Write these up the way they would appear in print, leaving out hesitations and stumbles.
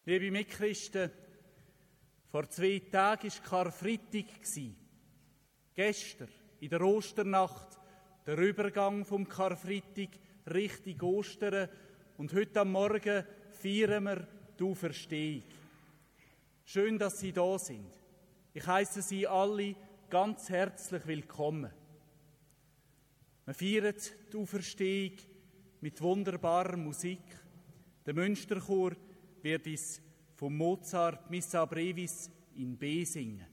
Liebe Mitchristen, vor 2 Tagen war Karfreitag. Gestern, in der Osternacht, der Übergang vom Karfreitag Richtung Ostern. Und heute am Morgen feiern wir die Auferstehung. Schön, dass Sie da sind. Ich heisse Sie alle ganz herzlich willkommen. Wir feiern die Auferstehung mit wunderbarer Musik. Der Münsterchor wird uns von Mozart Missa Brevis in B singen.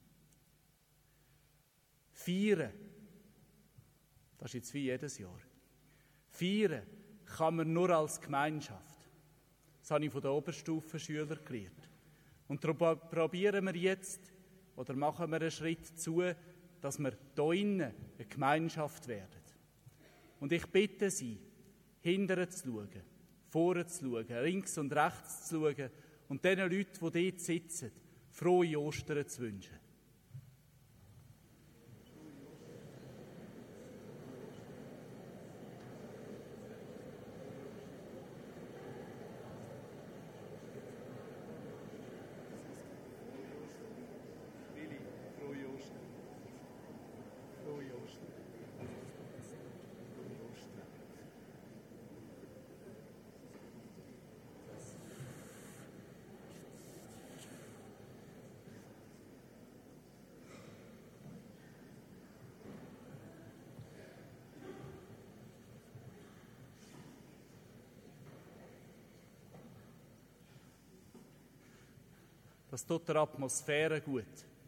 Feiern, das ist jetzt wie jedes Jahr. Feiern kann man nur als Gemeinschaft. Das habe ich von den Oberstufenschülern gelernt. Und darum probieren wir jetzt, oder machen wir einen Schritt zu, dass wir hier innen eine Gemeinschaft werden. Und ich bitte Sie, hinterher zu schauen, vorne zu schauen, links und rechts zu schauen und den Leuten, die dort sitzen, frohe Ostern zu wünschen. Das tut der Atmosphäre gut.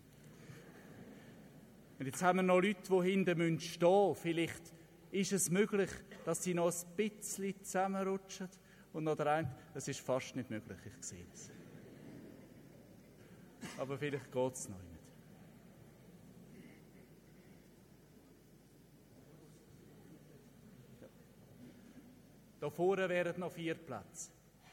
Und jetzt haben wir noch Leute, die hinten stehen müssen. Vielleicht ist es möglich, dass sie noch ein bisschen zusammenrutschen. Und noch der eine, das ist fast nicht möglich, ich sehe es. Aber vielleicht geht es noch nicht. Da vorne wären noch 4 Plätze.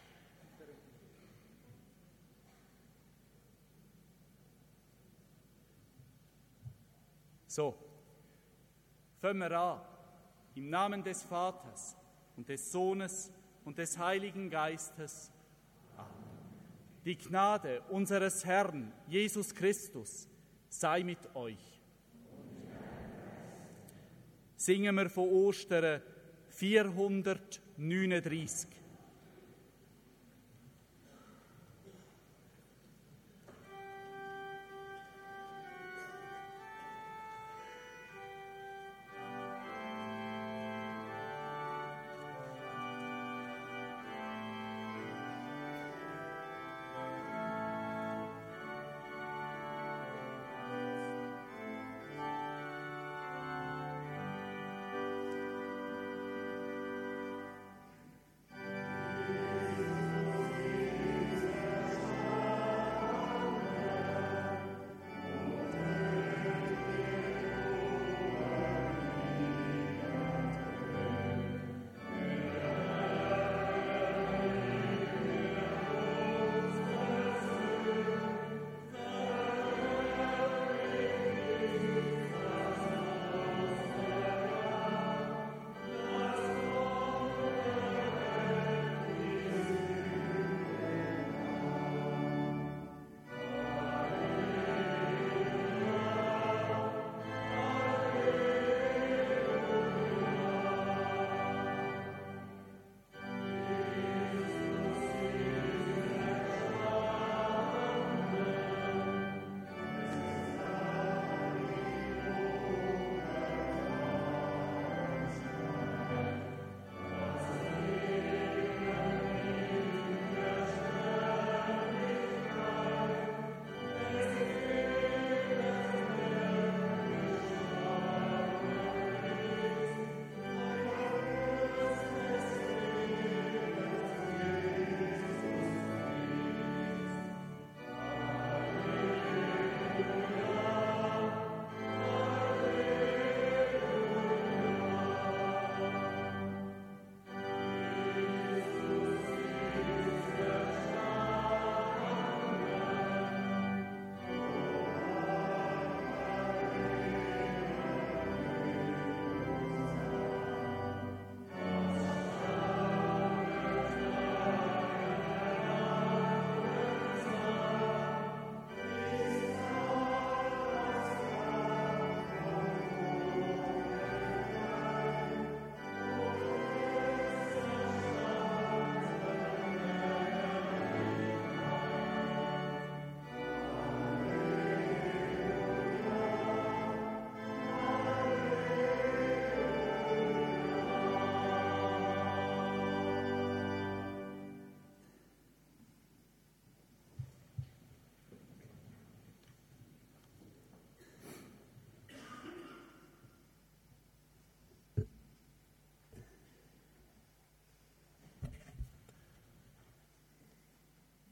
So, fangen wir an. Im Namen des Vaters und des Sohnes und des Heiligen Geistes. Amen. Die Gnade unseres Herrn Jesus Christus sei mit euch. Singen wir von Ostern 439.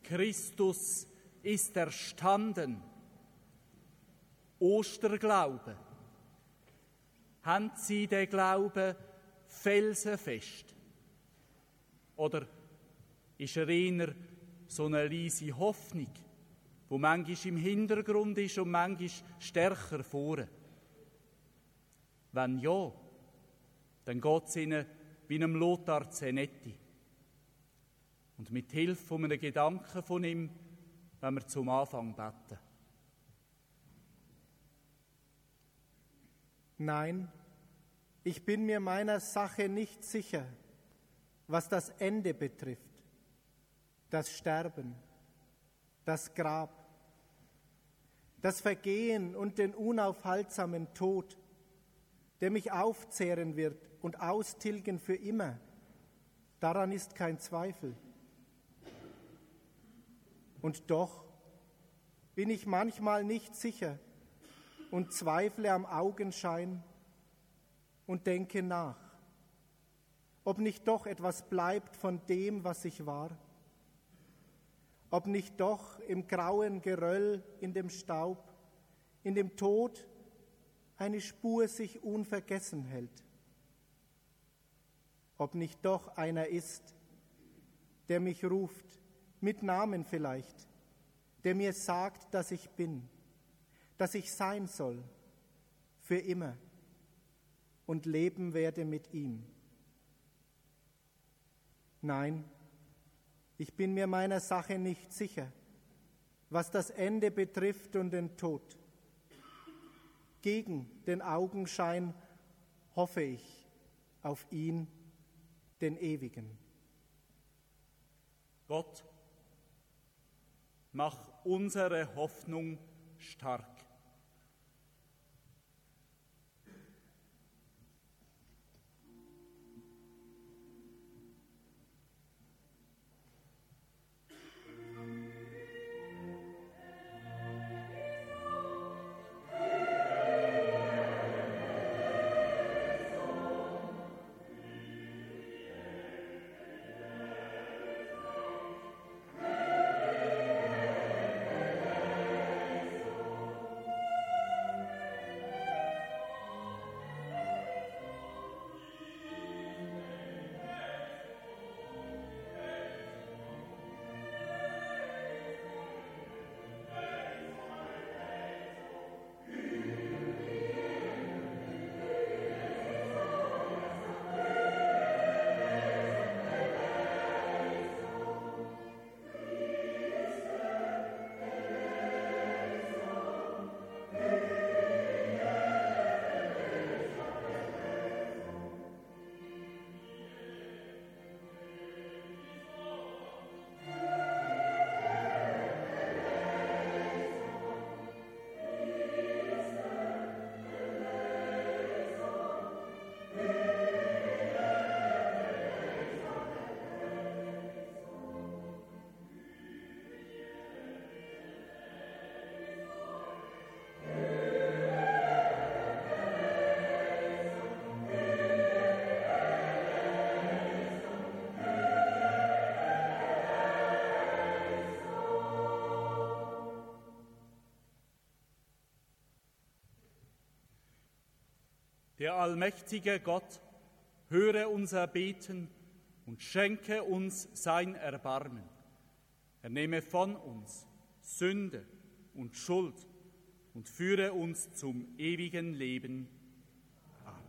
Christus ist erstanden. Osterglaube. Haben Sie den Glauben felsenfest? Oder ist er eher so eine leise Hoffnung, wo manchmal im Hintergrund ist und manchmal stärker vorne? Wenn ja, dann geht es Ihnen wie einem Lothar Zenetti. Und mit Hilfe von einem Gedanken von ihm, wenn wir zum Anfang beten. Nein, ich bin mir meiner Sache nicht sicher, was das Ende betrifft, das Sterben, das Grab, das Vergehen und den unaufhaltsamen Tod, der mich aufzehren wird und austilgen für immer. Daran ist kein Zweifel. Und doch bin ich manchmal nicht sicher und zweifle am Augenschein und denke nach, ob nicht doch etwas bleibt von dem, was ich war, ob nicht doch im grauen Geröll, in dem Staub, in dem Tod eine Spur sich unvergessen hält, ob nicht doch einer ist, der mich ruft, mit Namen vielleicht, der mir sagt, dass ich bin, dass ich sein soll, für immer und leben werde mit ihm. Nein, ich bin mir meiner Sache nicht sicher, was das Ende betrifft und den Tod. Gegen den Augenschein hoffe ich auf ihn, den Ewigen. Gott, mach unsere Hoffnung stark. Der allmächtige Gott, höre unser Beten und schenke uns sein Erbarmen. Er nehme von uns Sünde und Schuld und führe uns zum ewigen Leben. Amen.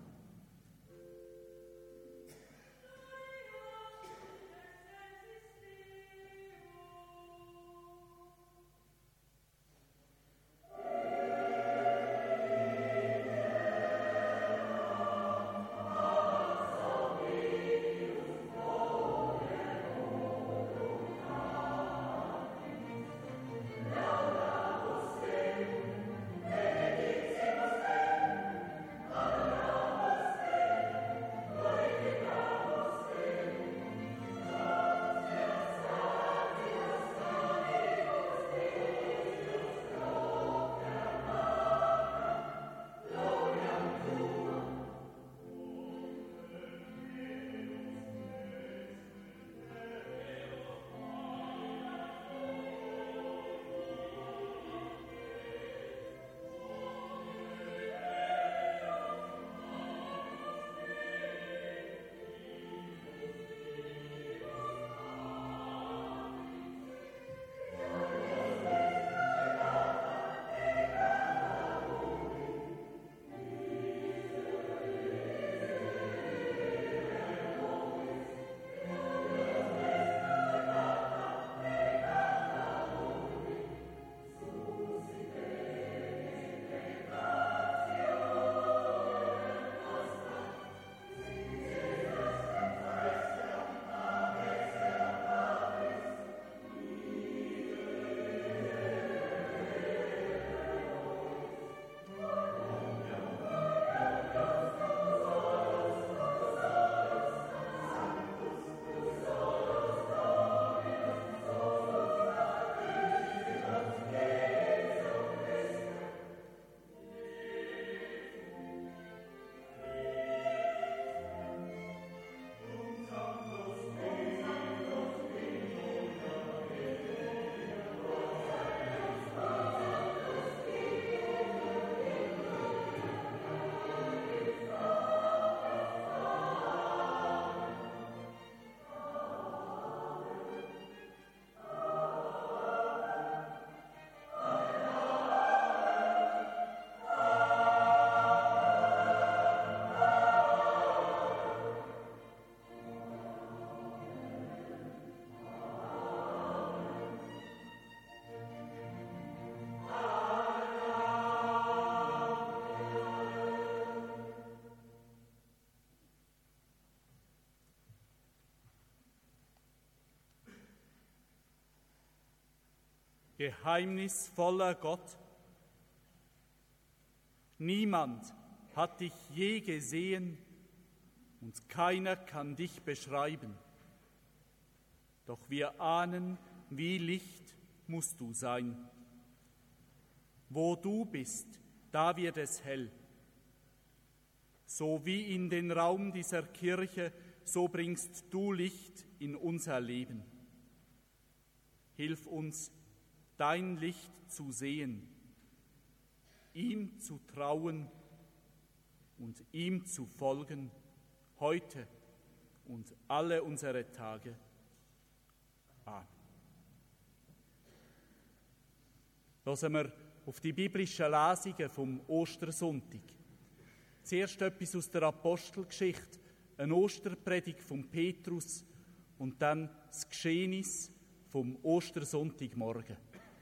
Geheimnisvoller Gott, niemand hat dich je gesehen und keiner kann dich beschreiben. Doch wir ahnen, wie Licht musst du sein. Wo du bist, da wird es hell. So wie in den Raum dieser Kirche, so bringst du Licht in unser Leben. Hilf uns, dein Licht zu sehen, ihm zu trauen und ihm zu folgen, heute und alle unsere Tage. Amen. Hören wir auf die biblischen Lesungen vom Ostersonntag. Zuerst etwas aus der Apostelgeschichte, eine Osterpredigt von Petrus und dann das Geschehnis vom Ostersonntagmorgen.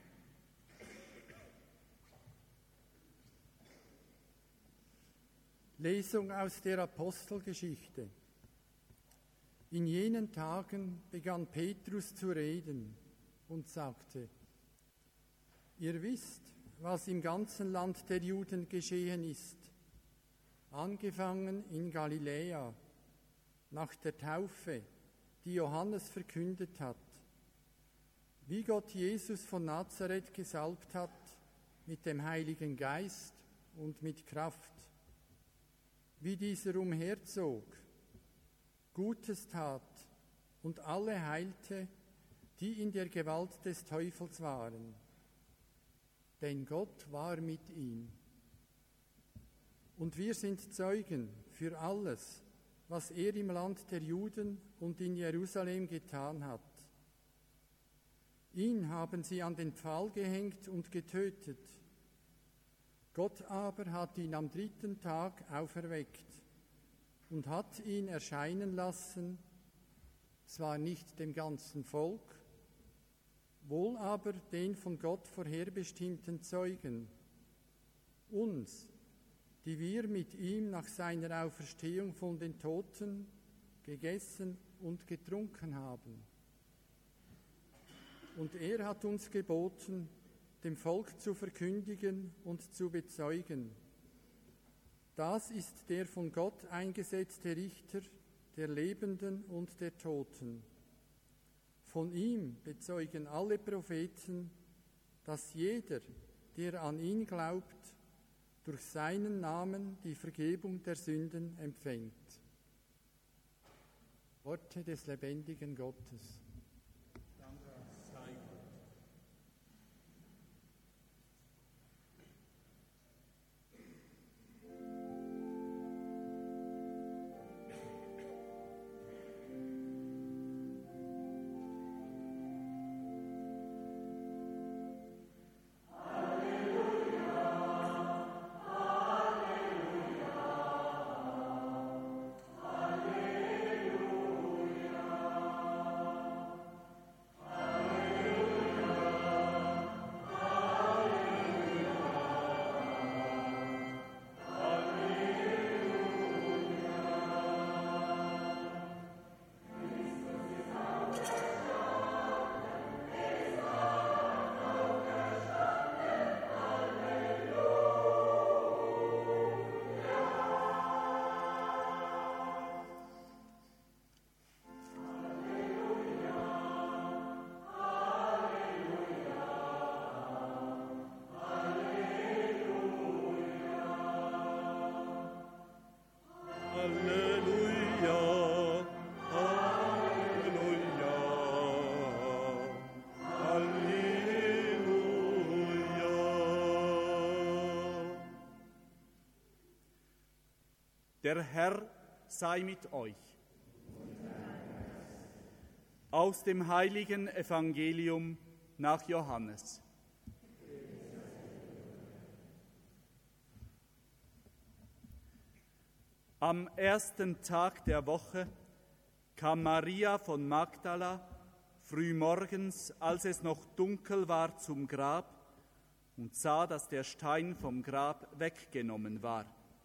Lesung aus der Apostelgeschichte. In jenen Tagen begann Petrus zu reden und sagte: Ihr wisst, was im ganzen Land der Juden geschehen ist, angefangen in Galiläa, nach der Taufe, die Johannes verkündet hat, wie Gott Jesus von Nazareth gesalbt hat mit dem Heiligen Geist und mit Kraft, wie dieser umherzog, Gutes tat und alle heilte, die in der Gewalt des Teufels waren. Denn Gott war mit ihm. Und wir sind Zeugen für alles, was er im Land der Juden und in Jerusalem getan hat. Ihn haben sie an den Pfahl gehängt und getötet. Gott aber hat ihn am 3. Tag auferweckt und hat ihn erscheinen lassen, zwar nicht dem ganzen Volk, wohl aber den von Gott vorherbestimmten Zeugen, uns, die wir mit ihm nach seiner Auferstehung von den Toten gegessen und getrunken haben. Und er hat uns geboten, dem Volk zu verkündigen und zu bezeugen. Das ist der von Gott eingesetzte Richter der Lebenden und der Toten. Von ihm bezeugen alle Propheten, dass jeder, der an ihn glaubt, durch seinen Namen die Vergebung der Sünden empfängt. Worte des lebendigen Gottes. Der Herr sei mit euch. Aus dem heiligen Evangelium nach Johannes. Am ersten Tag der Woche kam Maria von Magdala frühmorgens, als es noch dunkel war, zum Grab und sah, dass der Stein vom Grab weggenommen war.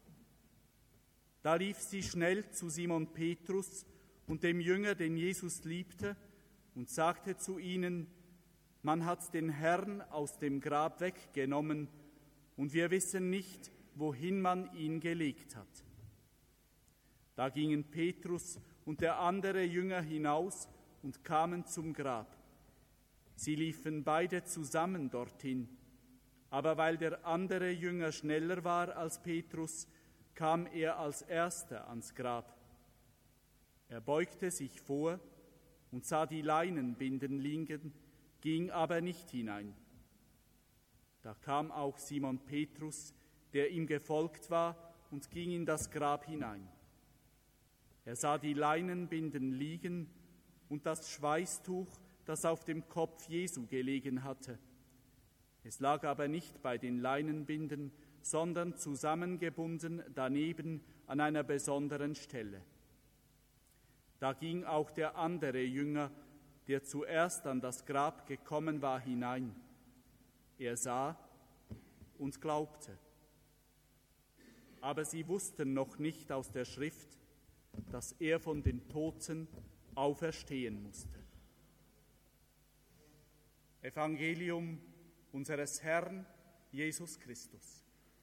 Da lief sie schnell zu Simon Petrus und dem Jünger, den Jesus liebte, und sagte zu ihnen: man hat den Herrn aus dem Grab weggenommen und wir wissen nicht, wohin man ihn gelegt hat. Da gingen Petrus und der andere Jünger hinaus und kamen zum Grab. Sie liefen beide zusammen dorthin, aber weil der andere Jünger schneller war als Petrus, kam er als erster ans Grab. Er beugte sich vor und sah die Leinenbinden liegen, ging aber nicht hinein. Da kam auch Simon Petrus, der ihm gefolgt war, und ging in das Grab hinein. Er sah die Leinenbinden liegen und das Schweißtuch, das auf dem Kopf Jesu gelegen hatte. Es lag aber nicht bei den Leinenbinden, sondern zusammengebunden daneben an einer besonderen Stelle. Da ging auch der andere Jünger, der zuerst an das Grab gekommen war, hinein. Er sah und glaubte. Aber sie wussten noch nicht aus der Schrift, dass er von den Toten auferstehen musste. Evangelium unseres Herrn Jesus Christus.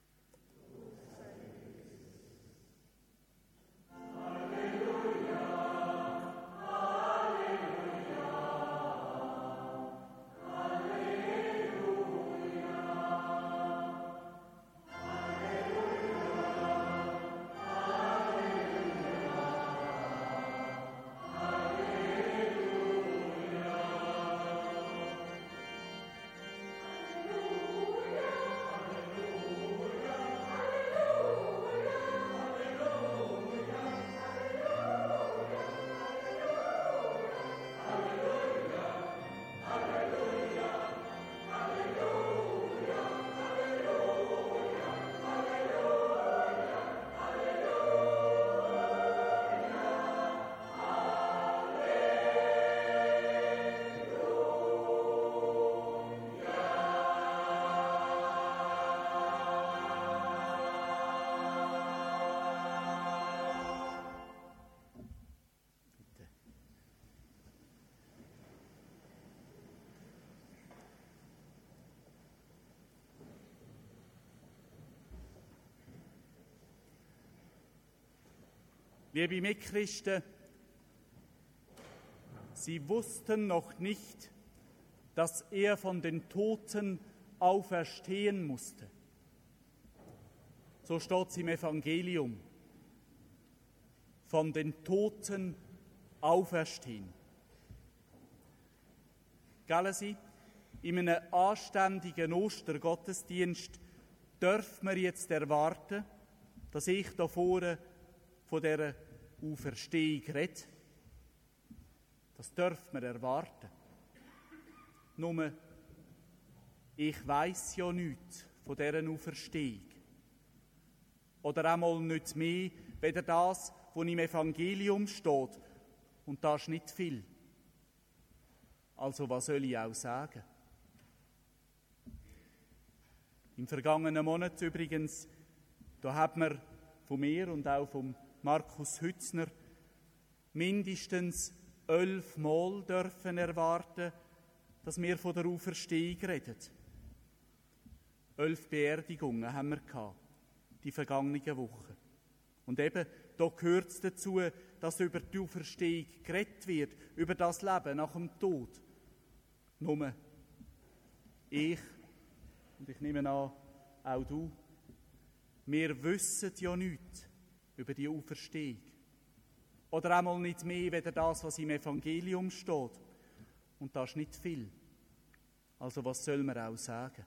Liebe Mitchristen, sie wussten noch nicht, dass er von den Toten auferstehen musste. So steht es im Evangelium. Von den Toten auferstehen. Gell Sie, in einem anständigen Ostergottesdienst dürfen wir jetzt erwarten, dass ich da vorne von dieser Auferstehung rede. Das dürfen wir erwarten. Nur, ich weiss ja nichts von dieser Auferstehung. Oder einmal nicht mehr, weder das, was im Evangelium steht. Und das ist nicht viel. Also was soll ich auch sagen? Im vergangenen Monat übrigens, da hat man von mir und auch vom Markus Hützner mindestens 11 Mal dürfen erwarten, dass wir von der Auferstehung reden. 11 Beerdigungen haben wir gehabt, die vergangenen Wochen. Und eben, da gehört es dazu, dass über die Auferstehung geredet wird, über das Leben nach dem Tod. Nur ich, und ich nehme an, auch du, wir wissen ja nichts über die Auferstehung. Oder einmal nicht mehr, weder das, was im Evangelium steht. Und das ist nicht viel. Also was soll man auch sagen?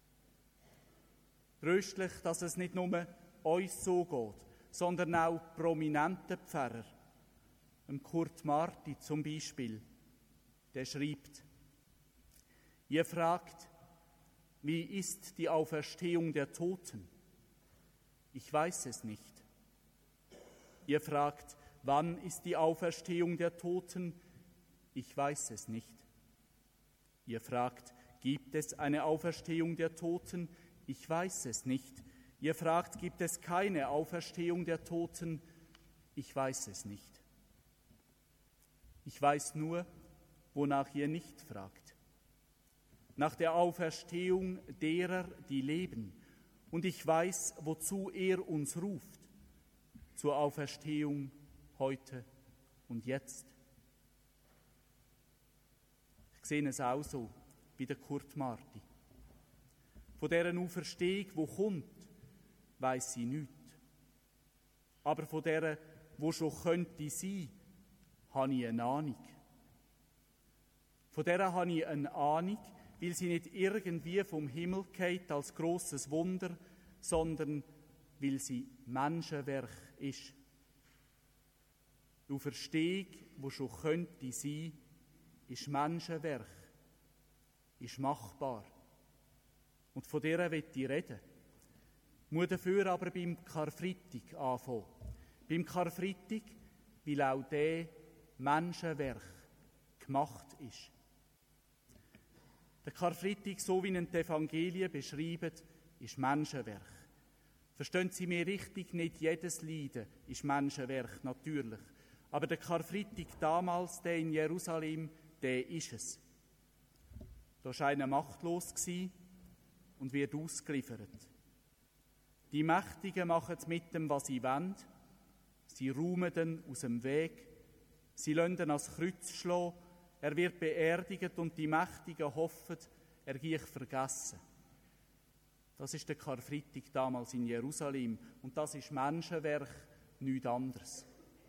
Tröstlich, dass es nicht nur uns so geht, sondern auch prominente Pfarrer. Kurt Marti zum Beispiel, der schreibt: Ihr fragt, wie ist die Auferstehung der Toten? Ich weiß es nicht. Ihr fragt, wann ist die Auferstehung der Toten? Ich weiß es nicht. Ihr fragt, gibt es eine Auferstehung der Toten? Ich weiß es nicht. Ihr fragt, gibt es keine Auferstehung der Toten? Ich weiß es nicht. Ich weiß nur, wonach ihr nicht fragt. nach der Auferstehung derer, die leben. Und ich weiß, wozu er uns ruft, zur Auferstehung heute und jetzt. Ich sehe es auch so wie der Kurt Marti. Von dieser Auferstehung, die kommt, weiss sie nichts. Aber von dieser, die schon könnte sein, habe ich eine Ahnung. Von dieser habe ich eine Ahnung, weil sie nicht irgendwie vom Himmel fällt als grosses Wunder, sondern weil sie Menschenwerk ist. Die Auferstehung, die schon könnte sein, ist Menschenwerk, ist machbar. Und von der will ich reden. Ich muss dafür aber beim Karfreitag anfangen. Beim Karfreitag, weil auch der Menschenwerk gemacht ist. Der Karfreitag, so wie ihn die Evangelien beschreiben, ist Menschenwerk. Verstehen Sie mich richtig, nicht jedes Leiden ist Menschenwerk, natürlich. Aber der Karfreitag damals, der in Jerusalem, der ist es. Da war einer machtlos und wird ausgeliefert. Die Mächtigen machen es mit dem, was sie wollen. Sie räumen ihn aus dem Weg. Sie lassen ihn ans Kreuz schlagen. Er wird beerdigt und die Mächtigen hoffen, er gehe vergessen. Das ist der Karfreitag damals in Jerusalem. Und das ist Menschenwerk, nichts anderes.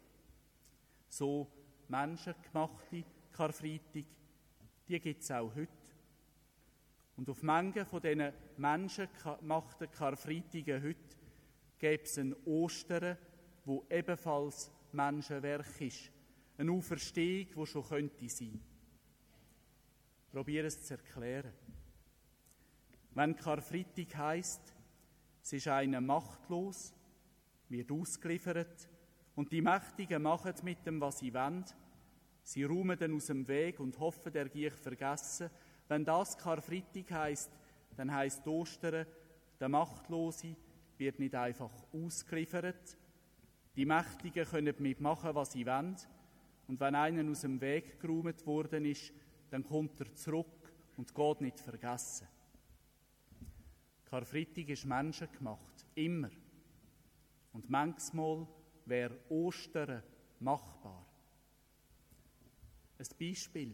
So menschengemachte Karfreitag, die gibt es auch heute. Und auf Menge von diesen menschengemachten Karfreitagen heute gäbe es ein Ostern, wo ebenfalls Menschenwerk ist. Eine Auferstehung, die schon könnte sein. Ich probiere es zu erklären. Wenn Karfreitag heisst, es ist einer machtlos, wird ausgeliefert und die Mächtigen machen mit dem, was sie wollen. Sie räumen ihn aus dem Weg und hoffen, er gehe vergessen. Wenn das Karfreitag heisst, dann heisst Ostern, der Machtlose wird nicht einfach ausgeliefert. Die Mächtigen können mitmachen, was sie wollen. Und wenn einer aus dem Weg geräumt worden ist, dann kommt er zurück und geht nicht vergessen. Karfreitag ist menschengemacht, immer. Und manchmal wäre Ostern machbar. Ein Beispiel.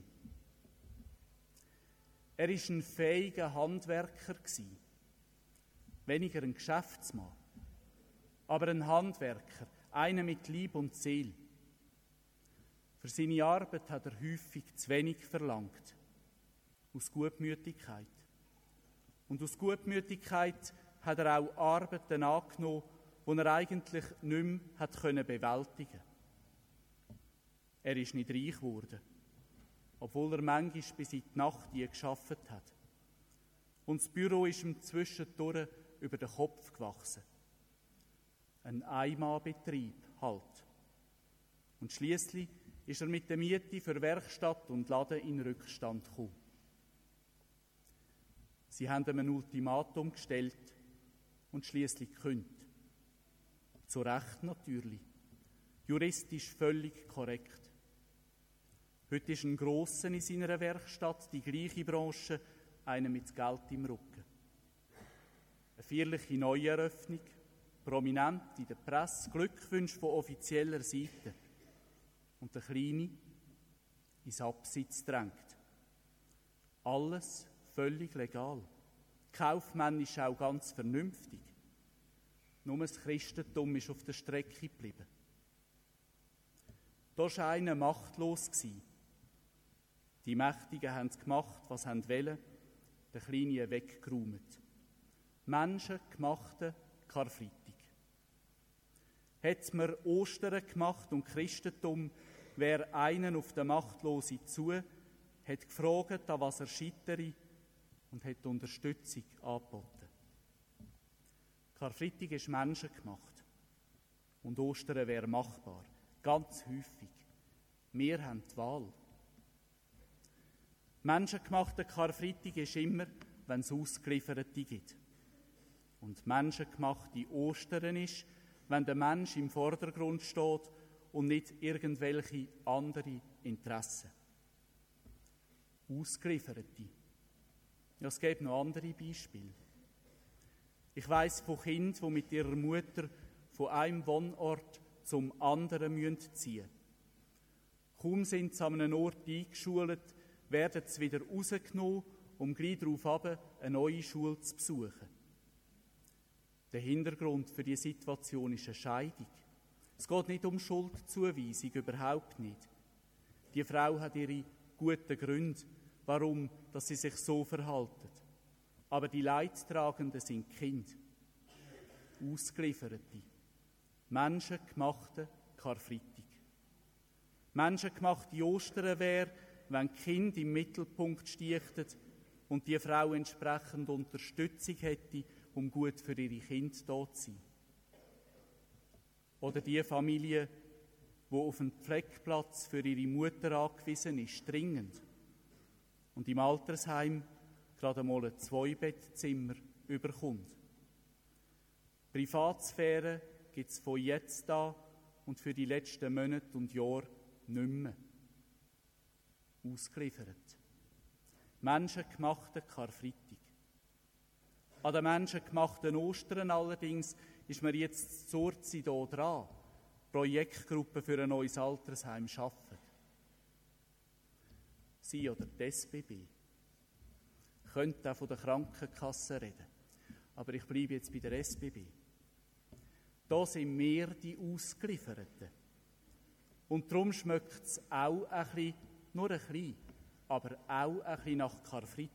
Er war ein fähiger Handwerker, weniger ein Geschäftsmann, aber ein Handwerker, einer mit Leib und Seele. Für seine Arbeit hat er häufig zu wenig verlangt, aus Gutmütigkeit. Und aus Gutmütigkeit hat er auch Arbeiten angenommen, die er eigentlich nicht mehr bewältigen konnte. Er ist nicht reich geworden, obwohl er manchmal bis in die Nacht gearbeitet hat. Und das Büro ist ihm zwischendurch über den Kopf gewachsen. Ein Einmannbetrieb halt. Und schliesslich ist er mit der Miete für Werkstatt und Laden in Rückstand gekommen. Sie haben ihm ein Ultimatum gestellt und schliesslich gekündigt. Zu Recht natürlich. Juristisch völlig korrekt. Heute ist ein Grosser in seiner Werkstatt, die gleiche Branche, einer mit Geld im Rücken. Eine feierliche Neueröffnung, prominent in der Presse, Glückwünsche von offizieller Seite. Und der Kleine ins Abseits drängt. Alles völlig legal. Kaufmännisch auch ganz vernünftig. Nur das Christentum ist auf der Strecke geblieben. Da war einer machtlos. Die Mächtigen haben gemacht, was sie wollen, der Kleine weggeräumt. Menschengemachte Karfreitag. Hätte mir Ostern gemacht und Christentum wäre einen auf den Machtlosen zu, hat gefragt, an was er scheitere und hat Unterstützung angeboten. Karfreitag ist menschengemacht und Ostern wäre machbar. Ganz häufig. Wir haben die Wahl. Menschengemachter Karfreitag ist immer, wenn es Ausgelieferte gibt. Und menschengemachte Ostern ist, wenn der Mensch im Vordergrund steht und nicht irgendwelche andere Interessen. Ausgelieferte. Ja, es gibt noch andere Beispiele. Ich weiss von Kindern, die mit ihrer Mutter von einem Wohnort zum anderen ziehen müssen. Kaum sind sie an einem Ort eingeschult, werden sie wieder rausgenommen, um gleich darauf eine neue Schule zu besuchen. Der Hintergrund für diese Situation ist eine Scheidung. Es geht nicht um Schuldzuweisung, überhaupt nicht. Die Frau hat ihre guten Gründe, warum dass sie sich so verhalten. Aber die Leidtragenden sind Kinder, Ausgelieferte, menschengemachte Karfreitag. Menschengemachte Ostern wäre, wenn die Kinder im Mittelpunkt stiechten und die Frau entsprechend Unterstützung hätte, um gut für ihre Kinder da zu sein. Oder die Familie, die auf einen Pflegeplatz für ihre Mutter angewiesen ist, dringend, und im Altersheim gerade einmal ein 2-Bettzimmer überkommt. Privatsphäre gibt es von jetzt an und für die letzten Monate und Jahre nicht mehr. Ausgeliefert. Menschengemachte Karfreitag. An den menschengemachten Ostern allerdings ist man jetzt zur Zeit hier dran. Projektgruppe für ein neues Altersheim schaffen. Sie oder die SBB. Ich könnte auch von der Krankenkasse reden, aber ich bleibe jetzt bei der SBB. Da sind wir die Ausgelieferten. Und darum schmeckt es auch ein bisschen, nur ein bisschen, aber auch ein bisschen nach Karfreitag.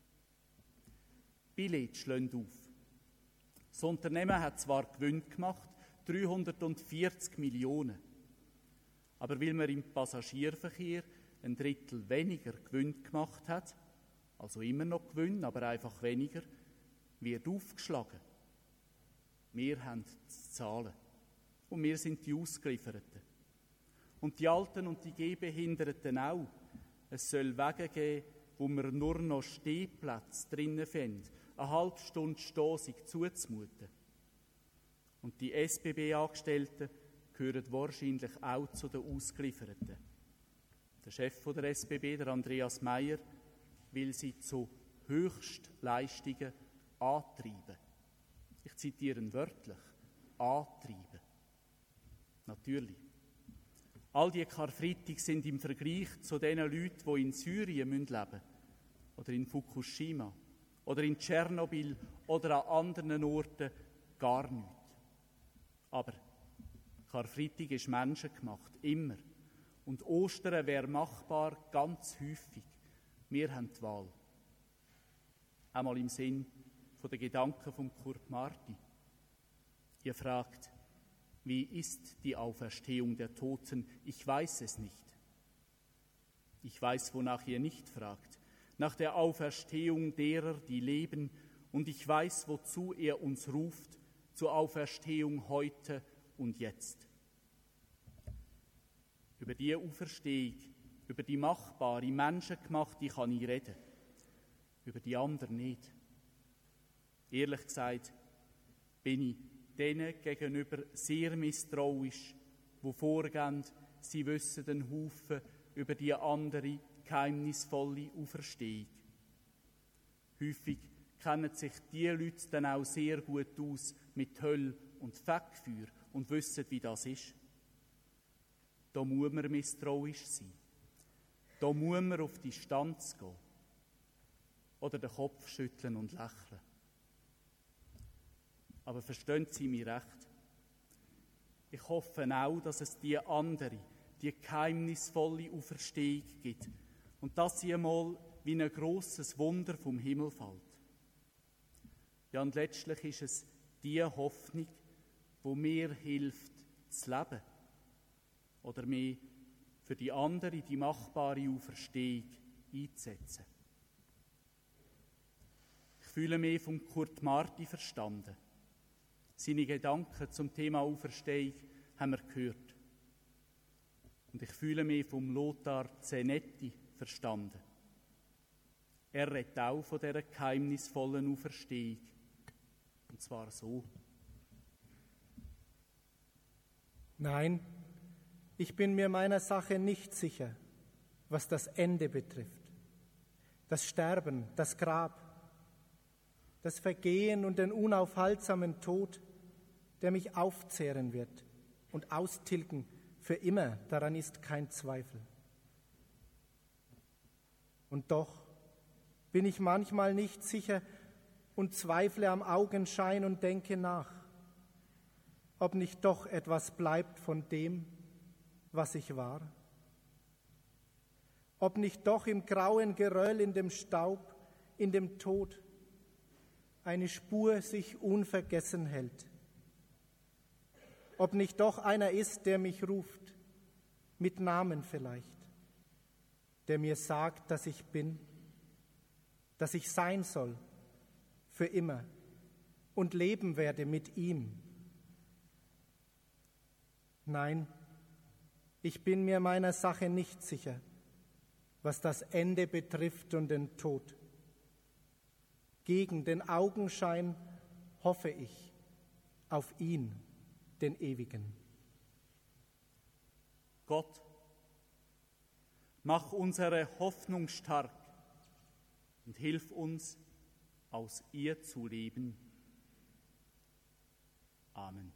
Billets schlagen auf. Das Unternehmen hat zwar Gewinn gemacht, 340 Millionen. Aber weil man im Passagierverkehr ein Drittel weniger Gewinn gemacht hat, also immer noch Gewinn, aber einfach weniger, wird aufgeschlagen. Wir haben zu zahlen. Und wir sind die Ausgelieferten. Und die Alten und die Gehbehinderten auch. Es soll Wege geben, wo wir nur noch Stehplätze drinnen finden, eine halbe Stunde stehen, sich zuzumuten. Und die SBB-Angestellten gehören wahrscheinlich auch zu den Ausgelieferten. Der Chef der SBB, der Andreas Meier, will sie zu Höchstleistungen antreiben. Ich zitiere ihn wörtlich. Antreiben. Natürlich. All die Karfreitag sind im Vergleich zu den Leuten, die in Syrien leben müssen, oder in Fukushima, oder in Tschernobyl, oder an anderen Orten, gar nichts. Aber Karfreitag ist menschengemacht, immer. Und Ostern wäre machbar, ganz häufig. Wir haben die Wahl. Einmal im Sinn von den Gedanken von Kurt Marti. Ihr fragt, wie ist die Auferstehung der Toten? Ich weiß es nicht. Ich weiß, wonach ihr nicht fragt. Nach der Auferstehung derer, die leben. Und ich weiß, wozu er uns ruft, zur Auferstehung heute und jetzt. Über die Auferstehung, über die machbare, menschengemachte kann ich reden. Über die anderen nicht. Ehrlich gesagt bin ich denen gegenüber sehr misstrauisch, die vorgehen, sie wissen den Haufen über die andere, geheimnisvolle Auferstehung. Häufig kennen sich die Leute dann auch sehr gut aus mit Hölle und Fegfeuer und wissen, wie das ist. Da muss man misstrauisch sein. Da muss man auf Distanz gehen. Oder den Kopf schütteln und lächeln. Aber verstehen Sie mich recht? Ich hoffe auch, dass es die andere, die geheimnisvolle Auferstehung gibt und dass sie einmal wie ein grosses Wunder vom Himmel fällt. Ja, und letztlich ist es die Hoffnung, die mir hilft, zu leben. Oder mich für die andere, die machbare Auferstehung einzusetzen. Ich fühle mich von Kurt Marti verstanden. Seine Gedanken zum Thema Auferstehung haben wir gehört. Und ich fühle mich vom Lothar Zenetti verstanden. Er redet auch von dieser geheimnisvollen Auferstehung. Und zwar so. Nein, ich bin mir meiner Sache nicht sicher, was das Ende betrifft. Das Sterben, das Grab, das Vergehen und den unaufhaltsamen Tod, der mich aufzehren wird und austilgen für immer, daran ist kein Zweifel. Und doch bin ich manchmal nicht sicher und zweifle am Augenschein und denke nach, ob nicht doch etwas bleibt von dem, was ich war. Ob nicht doch im grauen Geröll, in dem Staub, in dem Tod eine Spur sich unvergessen hält. Ob nicht doch einer ist, der mich ruft, mit Namen vielleicht, der mir sagt, dass ich bin, dass ich sein soll, für immer und leben werde mit ihm. Nein, ich bin mir meiner Sache nicht sicher, was das Ende betrifft und den Tod. Gegen den Augenschein hoffe ich auf ihn, den Ewigen. Gott, mach unsere Hoffnung stark und hilf uns, aus ihr zu leben. Amen.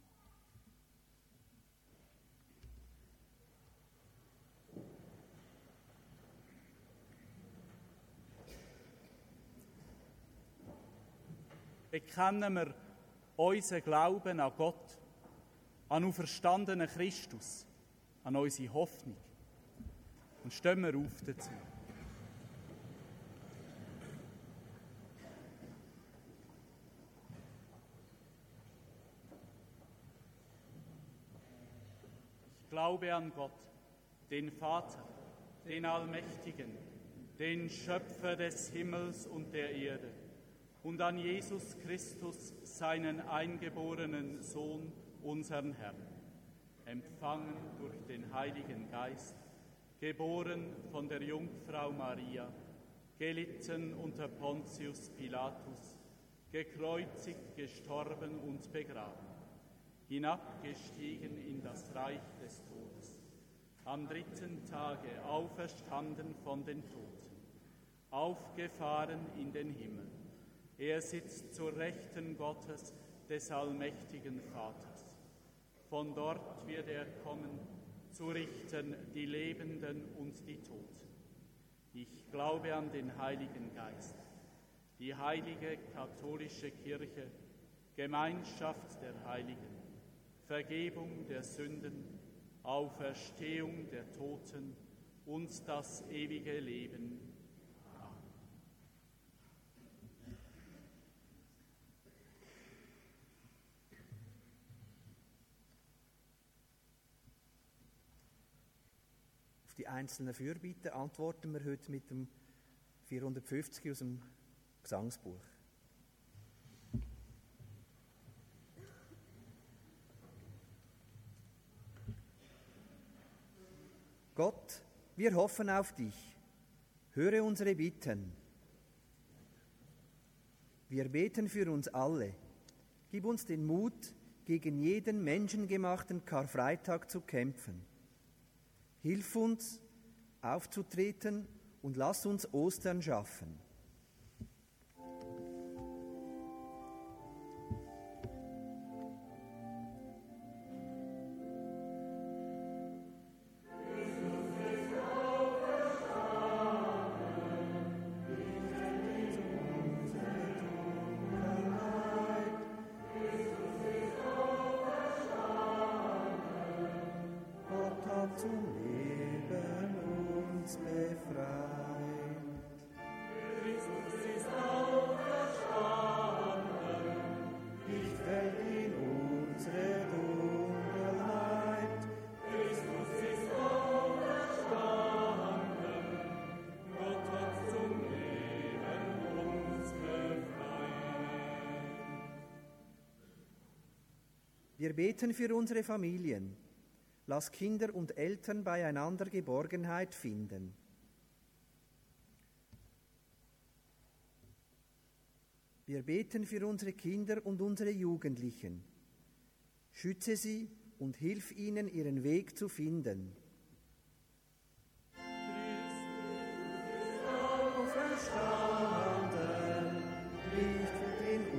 Bekennen wir unseren Glauben an Gott, an auferstandenen Christus, an unsere Hoffnung und stehen wir auf dazu. Ich glaube an Gott, den Vater, den Allmächtigen, den Schöpfer des Himmels und der Erde, und an Jesus Christus, seinen eingeborenen Sohn, unseren Herrn, empfangen durch den Heiligen Geist, geboren von der Jungfrau Maria, gelitten unter Pontius Pilatus, gekreuzigt, gestorben und begraben, hinabgestiegen in das Reich des Todes, am dritten Tage auferstanden von den Toten, aufgefahren in den Himmel. Er sitzt zur Rechten Gottes, des allmächtigen Vaters. Von dort wird er kommen, zu richten die Lebenden und die Toten. Ich glaube an den Heiligen Geist, die heilige katholische Kirche, Gemeinschaft der Heiligen, Vergebung der Sünden, Auferstehung der Toten und das ewige Leben. Auf die einzelnen Fürbitten antworten wir heute mit dem 450 aus dem Gesangsbuch. Gott, wir hoffen auf dich. Höre unsere Bitten. Wir beten für uns alle. Gib uns den Mut, gegen jeden menschengemachten Karfreitag zu kämpfen. Hilf uns, aufzutreten und lass uns Ostern schaffen. Wir beten für unsere Familien. Lass Kinder und Eltern beieinander Geborgenheit finden. Wir beten für unsere Kinder und unsere Jugendlichen. Schütze sie und hilf ihnen, ihren Weg zu finden. Auferstanden, Licht für den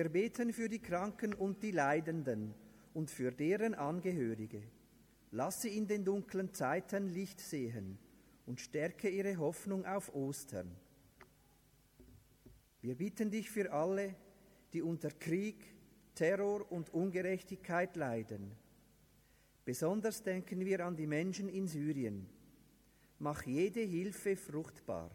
Wir beten für die Kranken und die Leidenden und für deren Angehörige. Lass sie in den dunklen Zeiten Licht sehen und stärke ihre Hoffnung auf Ostern. Wir bitten dich für alle, die unter Krieg, Terror und Ungerechtigkeit leiden. Besonders denken wir an die Menschen in Syrien. Mach jede Hilfe fruchtbar.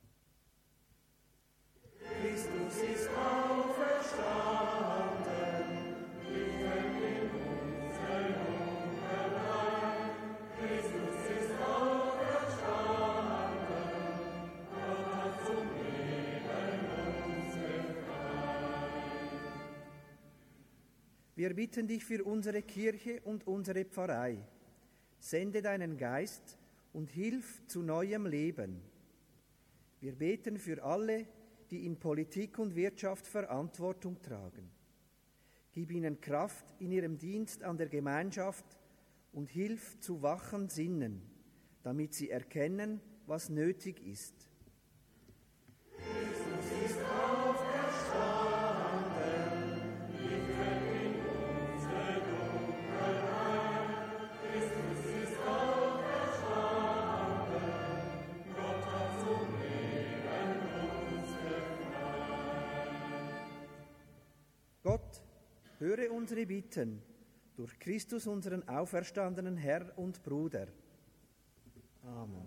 Christus ist auferstanden, liefert in unsere Dunkelheit. Christus ist auferstanden, Gott hat zum Leben uns befreit. Wir bitten dich für unsere Kirche und unsere Pfarrei. Sende deinen Geist und hilf zu neuem Leben. Wir beten für alle, die in Politik und Wirtschaft Verantwortung tragen. Gib ihnen Kraft in ihrem Dienst an der Gemeinschaft und hilf zu wachen Sinnen, damit sie erkennen, was nötig ist. Christus ist auferstanden, liefert in unsere Dunkelheit. Christus ist auferstanden, Gott hat zum Leben uns befreit. Gott, höre unsere Bitten durch Christus, unseren auferstandenen Herr und Bruder. Amen.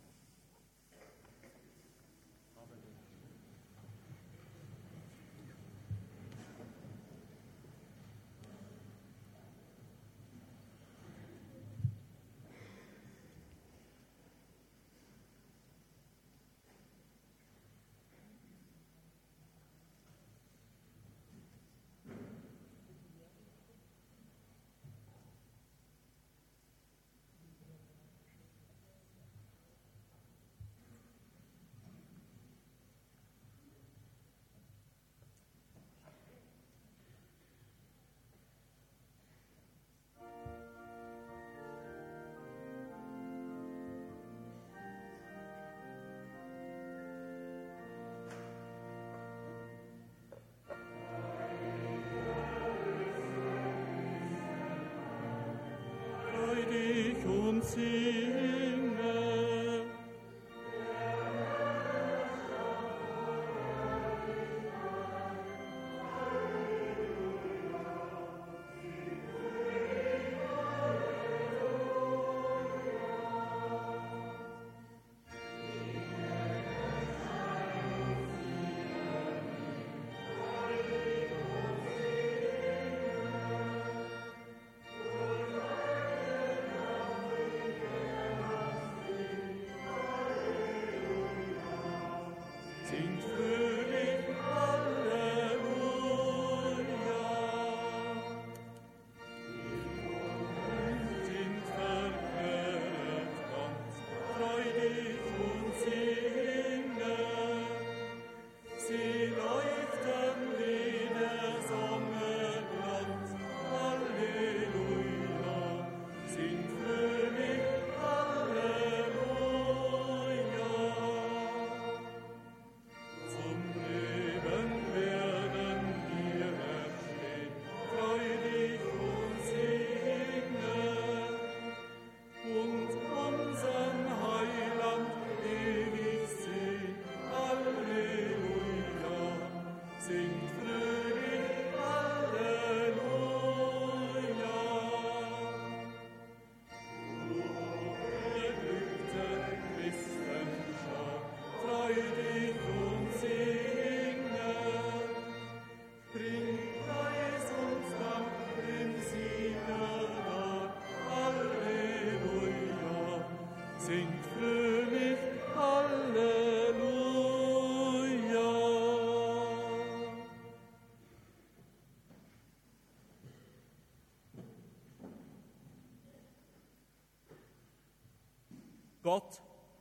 Gott,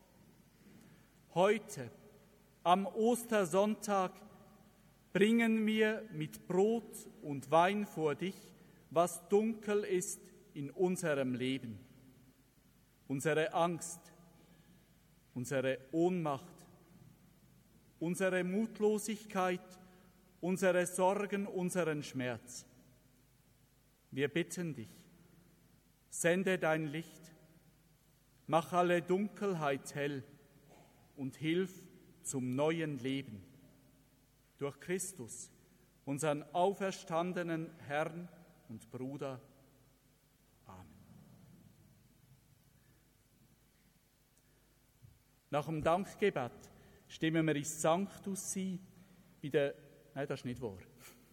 heute am Ostersonntag bringen wir mit Brot und Wein vor dich, was dunkel ist in unserem Leben. Unsere Angst, unsere Ohnmacht, unsere Mutlosigkeit unsere Sorgen, unseren Schmerz. Wir bitten dich, sende dein Licht, mach alle Dunkelheit hell und hilf zum neuen Leben. Durch Christus, unseren auferstandenen Herrn und Bruder. Amen. Nach dem Dankgebet stimmen wir ins Sanctus ein. Nein, das ist nicht wahr.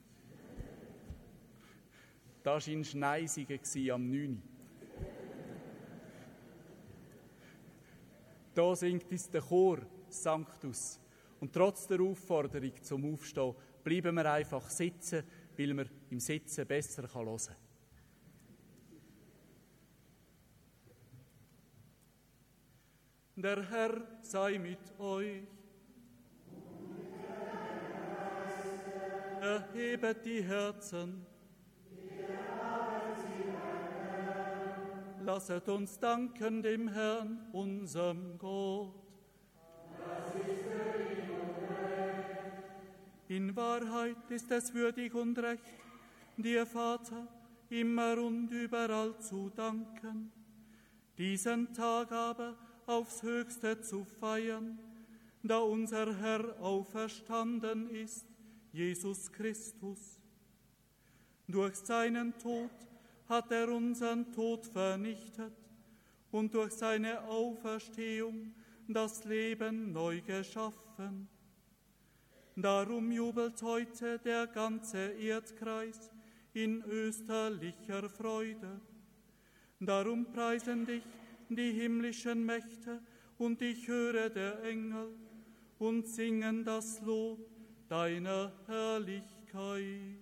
Das war in Schneisigen am 9. Da singt uns der Chor Sanctus. Und trotz der Aufforderung zum Aufstehen bleiben wir einfach sitzen, weil man im Sitzen besser hören kann. Der Herr sei mit euch. Erhebet die Herzen. Lasset uns danken dem Herrn, unserem Gott. In Wahrheit ist es würdig und recht, dir, Vater, immer und überall zu danken, diesen Tag aber aufs Höchste zu feiern, da unser Herr auferstanden ist, Jesus Christus. Durch seinen Tod hat er unseren Tod vernichtet und durch seine Auferstehung das Leben neu geschaffen. Darum jubelt heute der ganze Erdkreis in österlicher Freude. Darum preisen dich die himmlischen Mächte und die Chöre der Engel und singen das Lob deiner Herrlichkeit.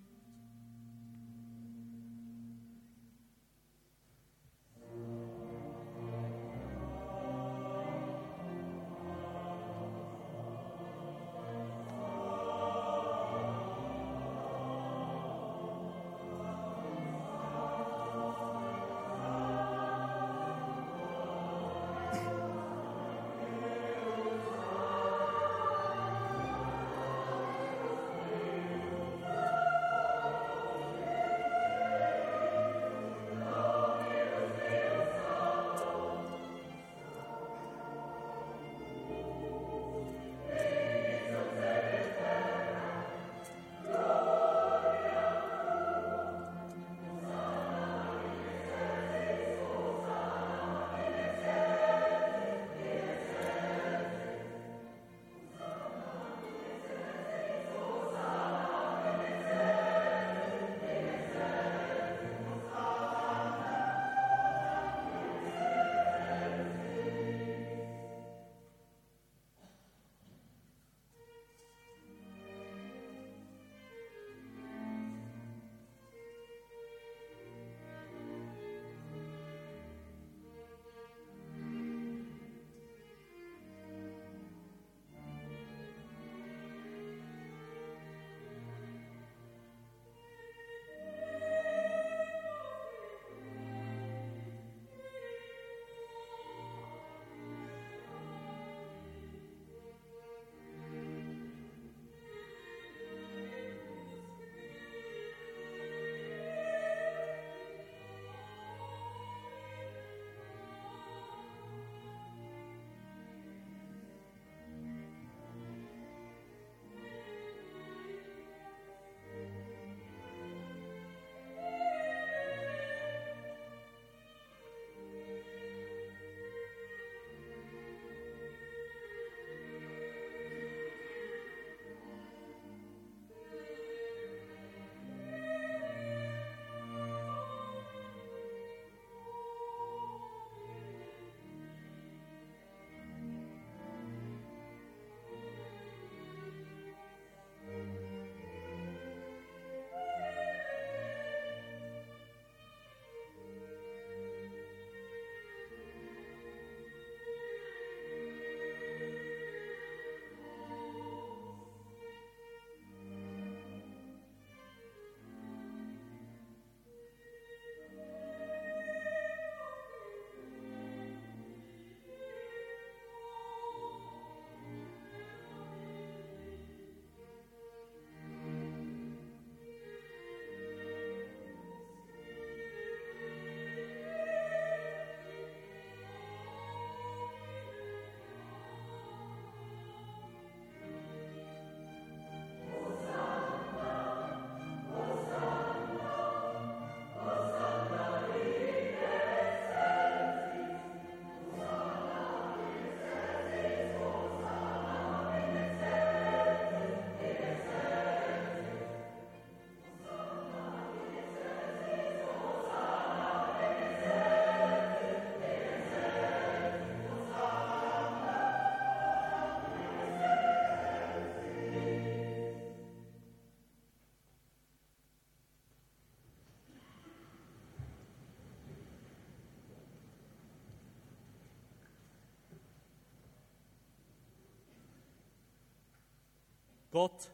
Gott,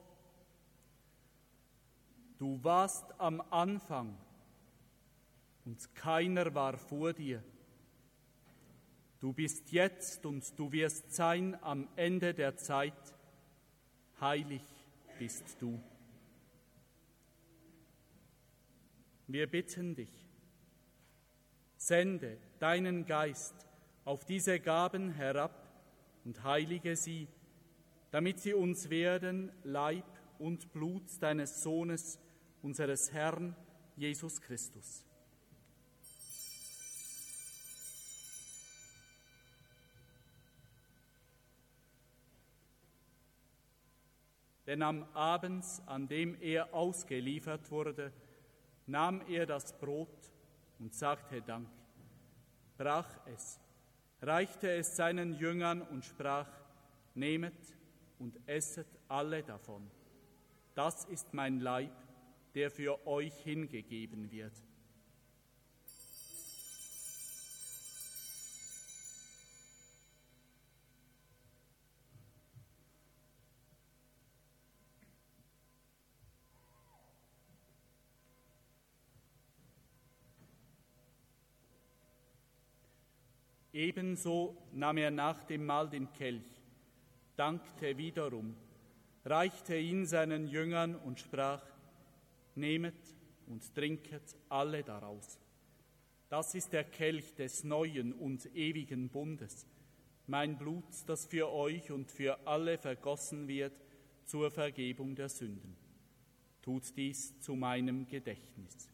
du warst am Anfang und keiner war vor dir. Du bist jetzt und du wirst sein am Ende der Zeit. Heilig bist du. Wir bitten dich, sende deinen Geist auf diese Gaben herab und heilige sie, damit sie uns werden Leib und Blut deines Sohnes, unseres Herrn Jesus Christus. Denn am Abend, an dem er ausgeliefert wurde, nahm er das Brot und sagte Dank, brach es, reichte es seinen Jüngern und sprach, nehmet und esset alle davon. Das ist mein Leib, der für euch hingegeben wird. Ebenso nahm er nach dem Mahl den Kelch, dankte wiederum, reichte ihn seinen Jüngern und sprach, nehmet und trinket alle daraus. Das ist der Kelch des neuen und ewigen Bundes, mein Blut, das für euch und für alle vergossen wird zur Vergebung der Sünden. Tut dies zu meinem Gedächtnis.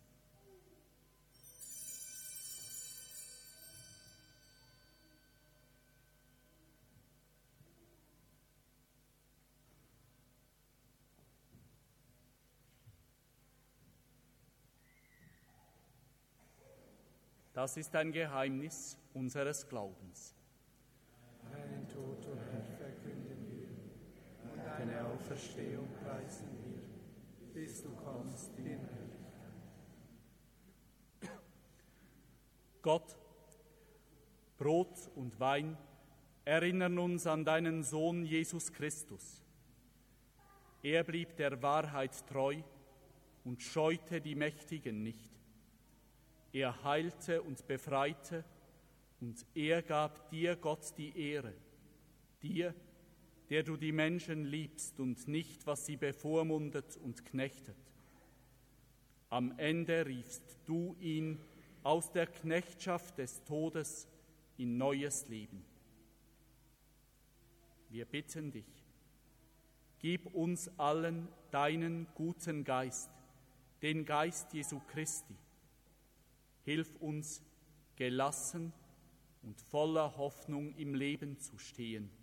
Das ist ein Geheimnis unseres Glaubens. Deinen Tod, o Herr, verkünden wir, und deine Auferstehung preisen wir, bis du kommst in Herrlichkeit. Gott, Brot und Wein erinnern uns an deinen Sohn Jesus Christus. Er blieb der Wahrheit treu und scheute die Mächtigen nicht. Er heilte und befreite, und er gab dir, Gott, die Ehre, dir, der du die Menschen liebst und nicht, was sie bevormundet und knechtet. Am Ende riefst du ihn aus der Knechtschaft des Todes in neues Leben. Wir bitten dich, gib uns allen deinen guten Geist, den Geist Jesu Christi. Hilf uns, gelassen und voller Hoffnung im Leben zu stehen.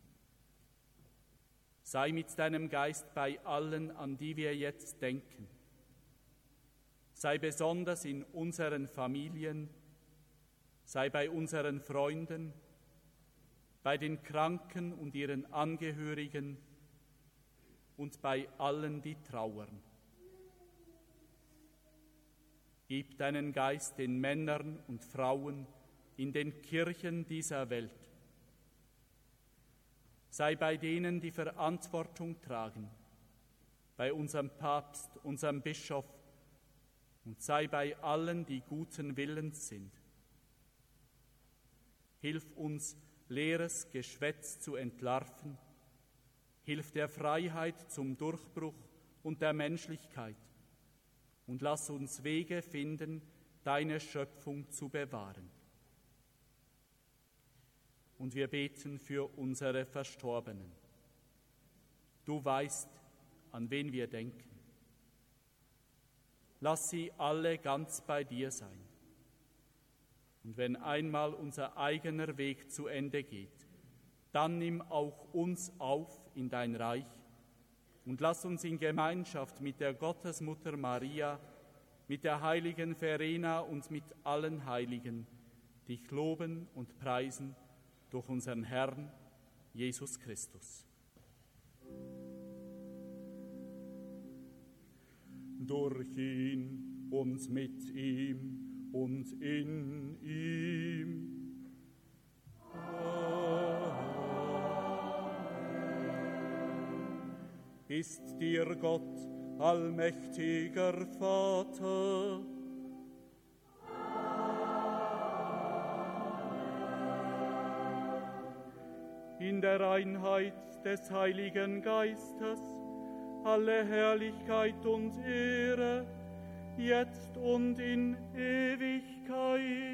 Sei mit deinem Geist bei allen, an die wir jetzt denken. Sei besonders in unseren Familien, sei bei unseren Freunden, bei den Kranken und ihren Angehörigen und bei allen, die trauern. Gib deinen Geist den Männern und Frauen in den Kirchen dieser Welt. Sei bei denen, die Verantwortung tragen, bei unserem Papst, unserem Bischof, und sei bei allen, die guten Willens sind. Hilf uns, leeres Geschwätz zu entlarven. Hilf der Freiheit zum Durchbruch und der Menschlichkeit. Und lass uns Wege finden, deine Schöpfung zu bewahren. Und wir beten für unsere Verstorbenen. Du weißt, an wen wir denken. Lass sie alle ganz bei dir sein. Und wenn einmal unser eigener Weg zu Ende geht, dann nimm auch uns auf in dein Reich und lass uns in Gemeinschaft mit der Gottesmutter Maria, mit der heiligen Verena und mit allen Heiligen dich loben und preisen durch unseren Herrn Jesus Christus. Durch ihn und mit ihm und in ihm. ist dir Gott, allmächtiger Vater. In der Einheit des Heiligen Geistes, alle Herrlichkeit und Ehre, jetzt und in Ewigkeit.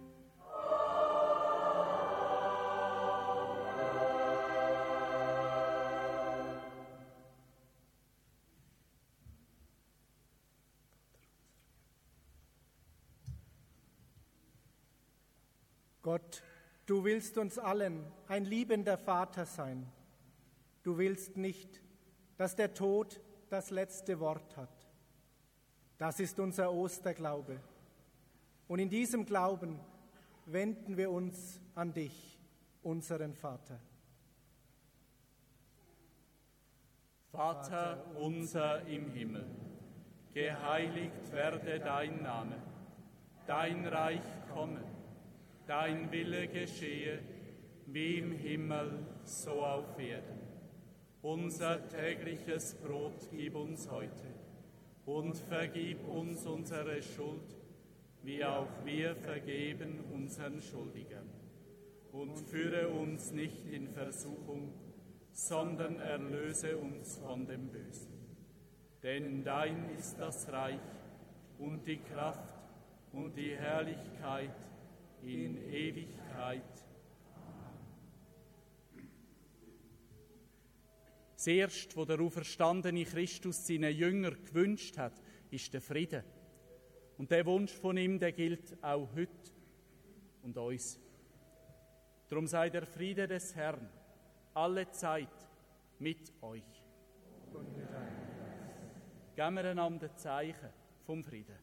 Gott, du willst uns allen ein liebender Vater sein. Du willst nicht, dass der Tod das letzte Wort hat. Das ist unser Osterglaube. Und in diesem Glauben wenden wir uns an dich, unseren Vater. Vater unser im Himmel, geheiligt werde dein Name, dein Reich komme, dein Wille geschehe, wie im Himmel, so auf Erden. Unser tägliches Brot gib uns heute und vergib uns unsere Schuld, wie auch wir vergeben unseren Schuldigern. Und führe uns nicht in Versuchung, sondern erlöse uns von dem Bösen. Denn dein ist das Reich und die Kraft und die Herrlichkeit in Ewigkeit. Das Erste, was der auferstandene Christus seinen Jüngern gewünscht hat, ist der Friede. Und der Wunsch von ihm, der gilt auch heute und uns. Darum sei der Friede des Herrn alle Zeit mit euch. Geben wir einander Zeichen vom Frieden.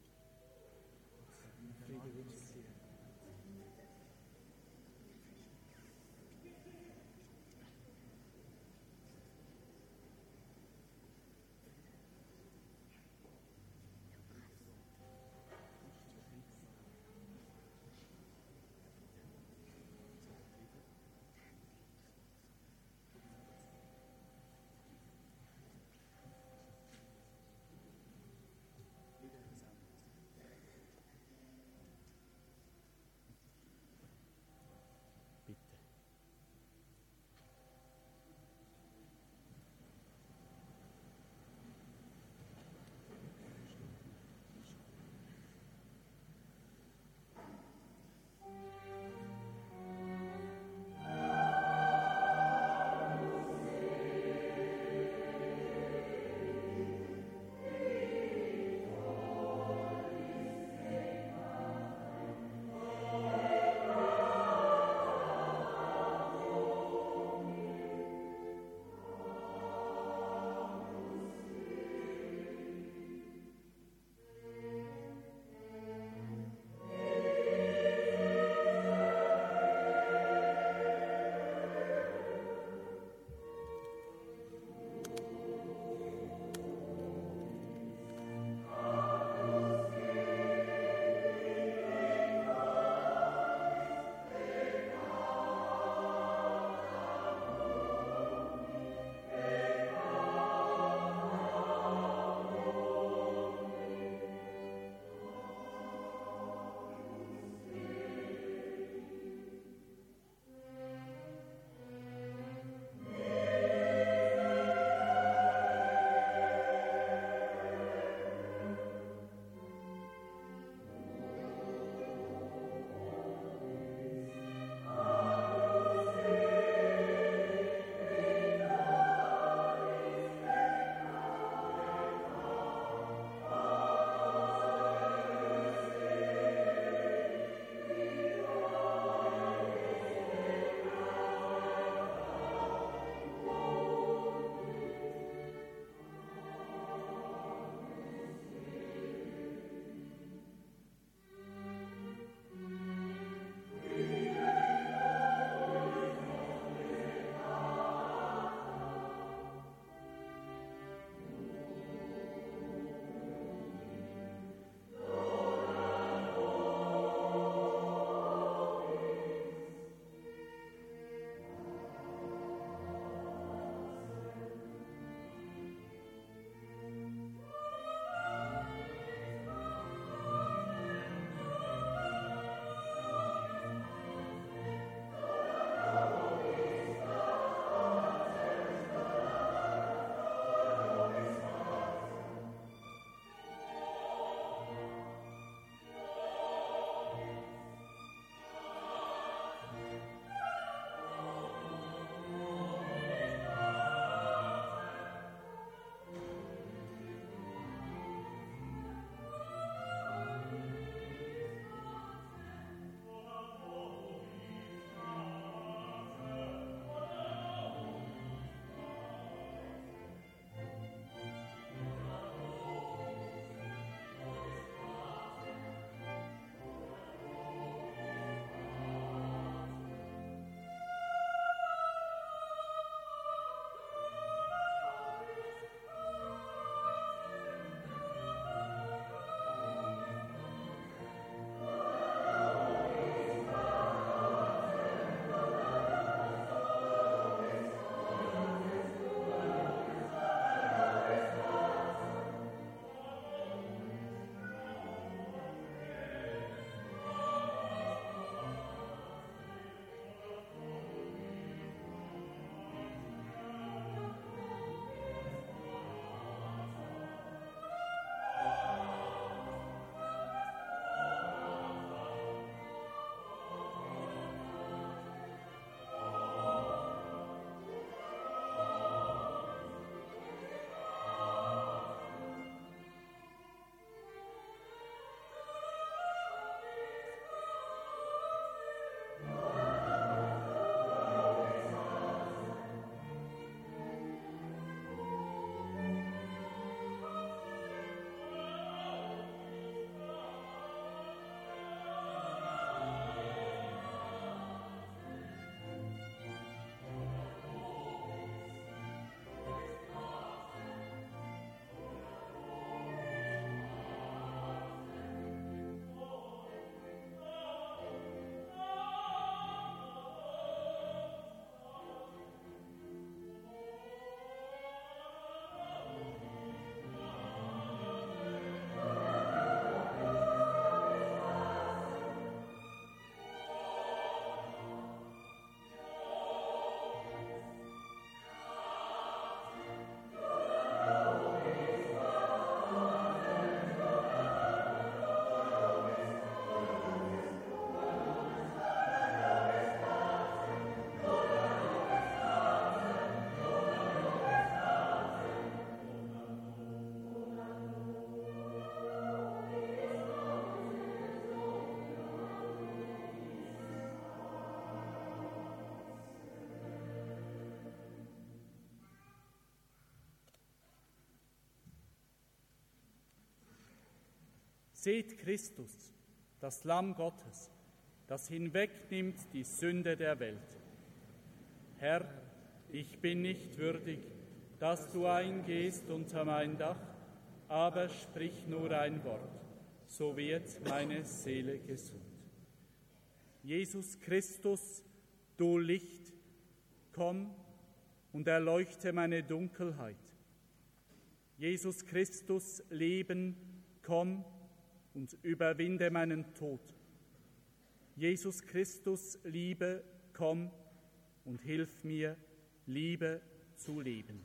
Seht Christus, das Lamm Gottes, das hinwegnimmt die Sünde der Welt. Herr, ich bin nicht würdig, dass du eingehst unter mein Dach, aber sprich nur ein Wort, so wird meine Seele gesund. Jesus Christus, du Licht, komm und erleuchte meine Dunkelheit. Jesus Christus, Leben, komm und überwinde meinen Tod. Jesus Christus, Liebe, komm und hilf mir, Liebe zu leben.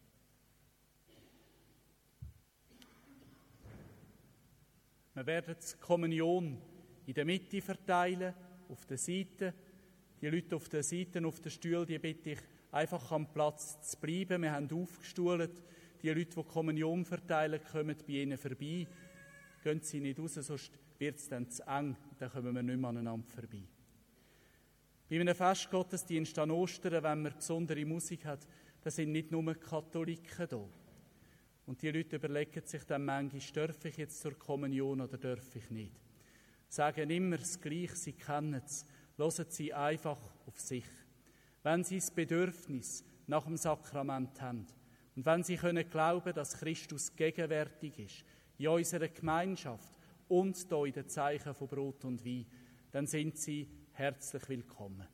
Wir werden die Kommunion in der Mitte verteilen, auf der Seite. Die Leute auf der Seite, auf den Stühlen, die bitte ich, einfach am Platz zu bleiben. Wir haben aufgestuhlt. Die Leute, die Kommunion verteilen, kommen bei ihnen vorbei. Gehen sie nicht raus, sonst wird es dann zu eng. Dann kommen wir nicht mehr aneinander vorbei. Bei einem Festgottesdienst an Ostern, wenn man besondere Musik hat, da sind nicht nur Katholiken da. Und die Leute überlegen sich dann manchmal, darf ich jetzt zur Kommunion oder darf ich nicht? Sagen immer das Gleiche, sie kennen es. Hören sie einfach auf sich. Wenn sie das Bedürfnis nach dem Sakrament haben und wenn sie können glauben, dass Christus gegenwärtig ist, in unserer Gemeinschaft und hier in den Zeichen von Brot und Wein, dann sind sie herzlich willkommen.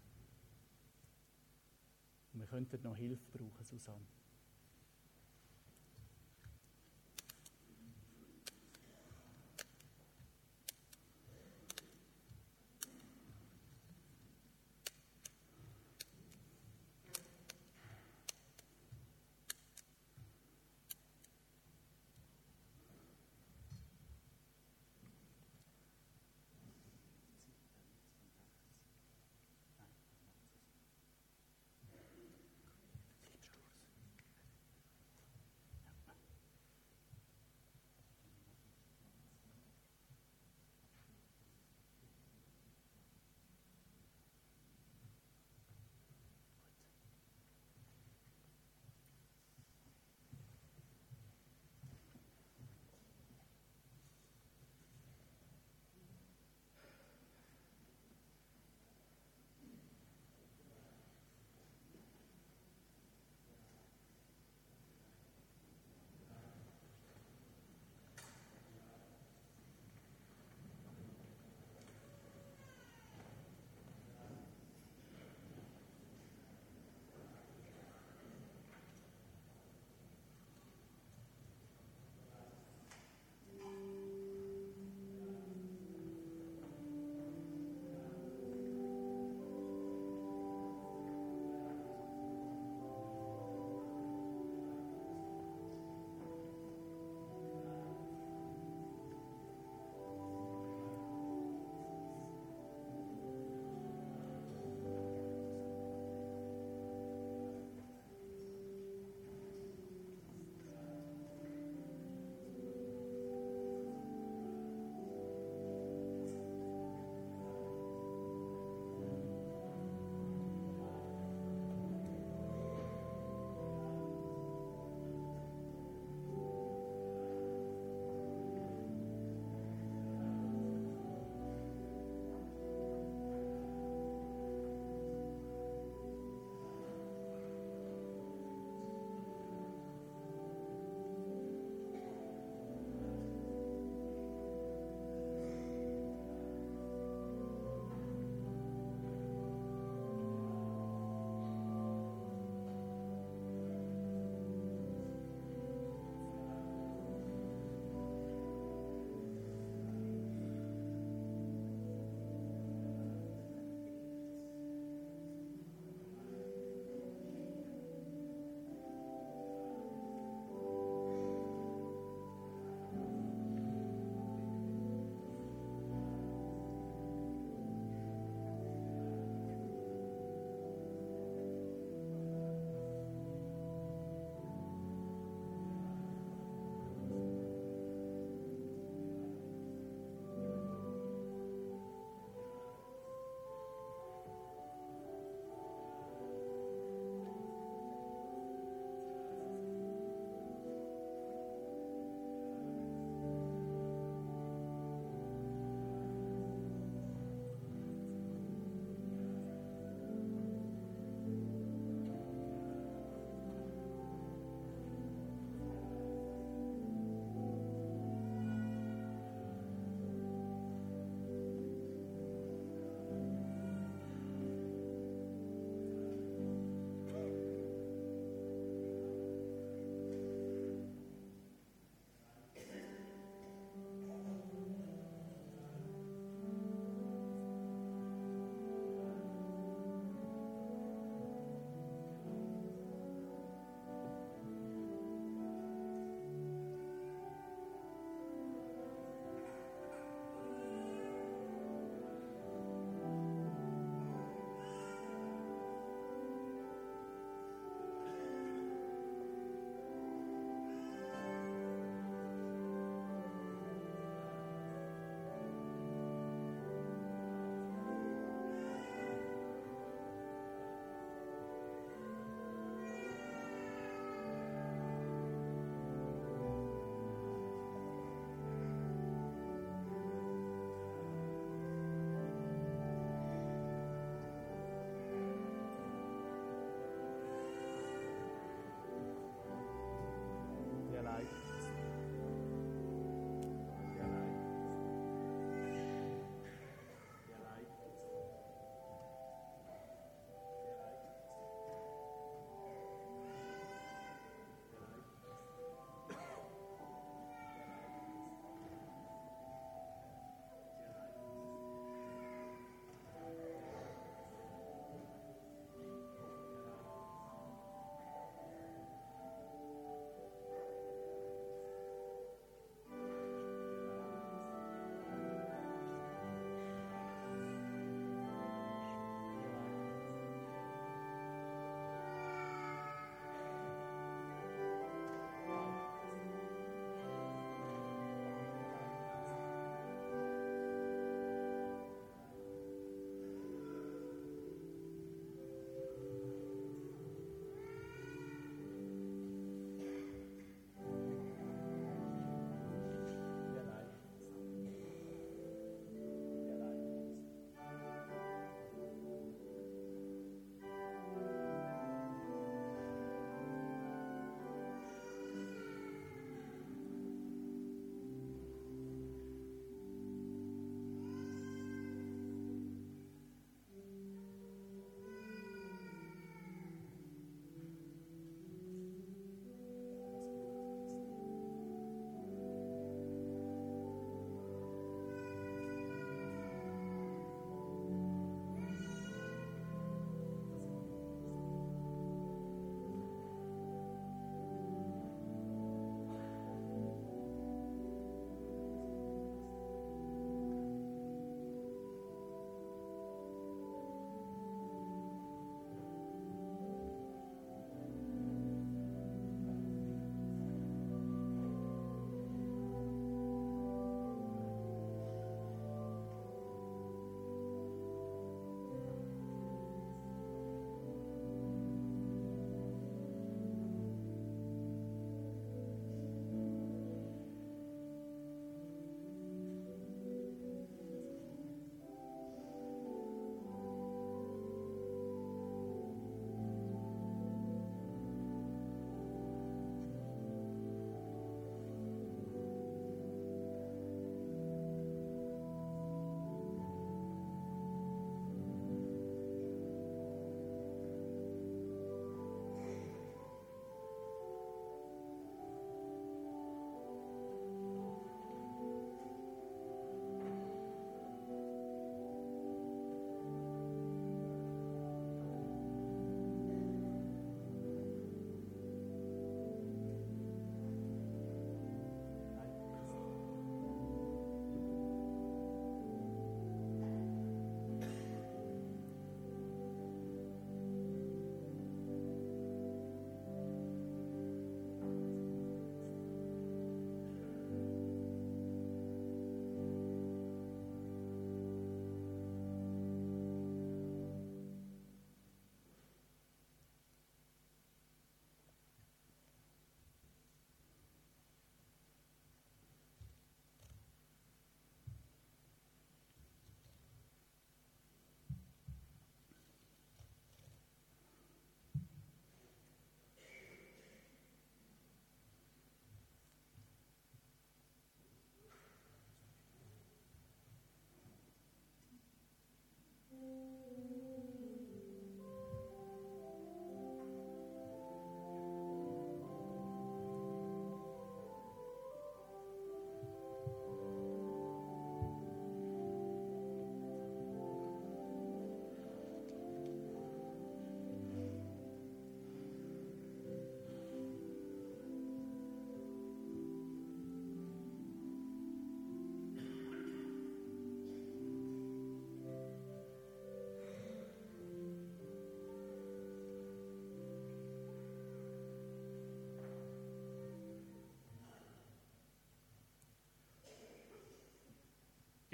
Und wir könnten noch Hilfe brauchen, Susanne.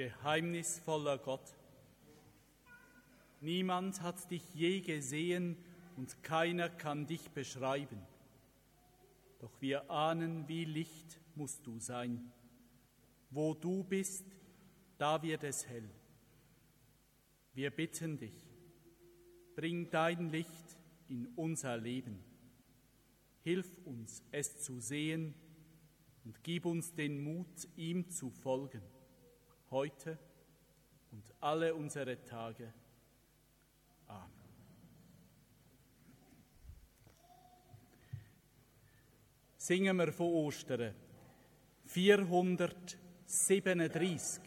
Geheimnisvoller Gott, niemand hat dich je gesehen und keiner kann dich beschreiben. Doch wir ahnen, wie Licht musst du sein. Wo du bist, da wird es hell. Wir bitten dich, bring dein Licht in unser Leben. Hilf uns, es zu sehen und gib uns den Mut, ihm zu folgen. Heute und alle unsere Tage. Amen. Singen wir von Ostern 437.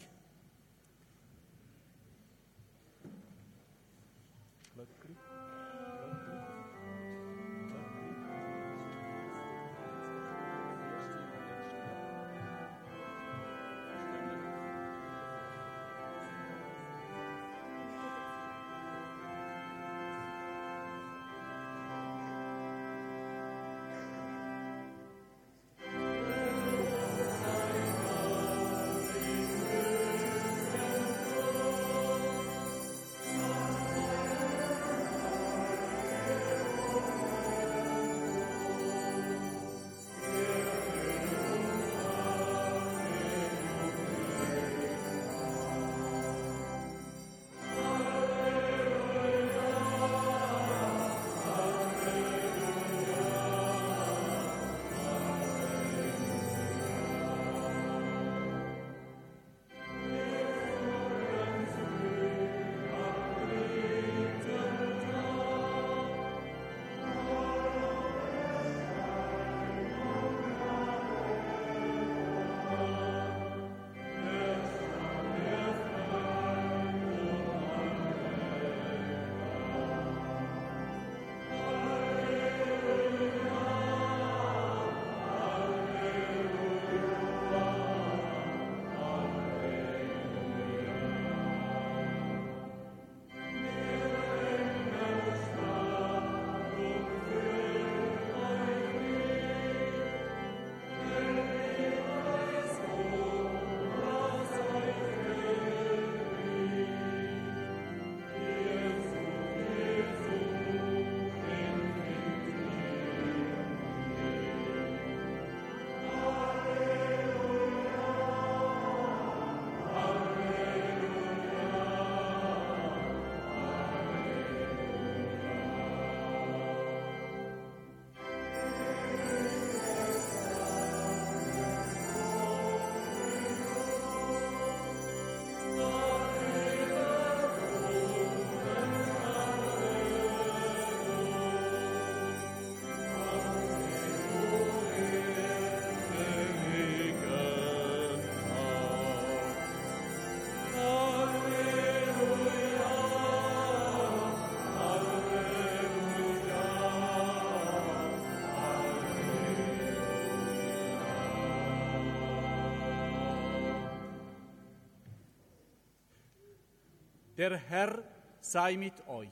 Der Herr sei mit euch.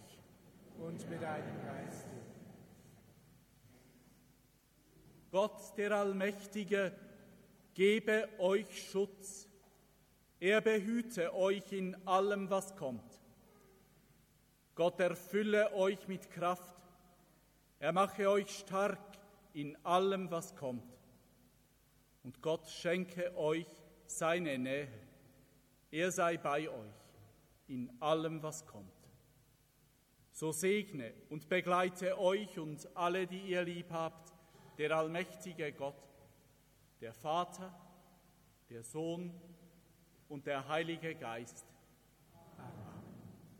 Und mit deinem Geiste. Gott, der Allmächtige, gebe euch Schutz. Er behüte euch in allem, was kommt. Gott erfülle euch mit Kraft. Er mache euch stark in allem, was kommt. Und Gott schenke euch seine Nähe. Er sei bei euch in allem, was kommt. So segne und begleite euch und alle, die ihr lieb habt, der allmächtige Gott, der Vater, der Sohn und der Heilige Geist. Amen.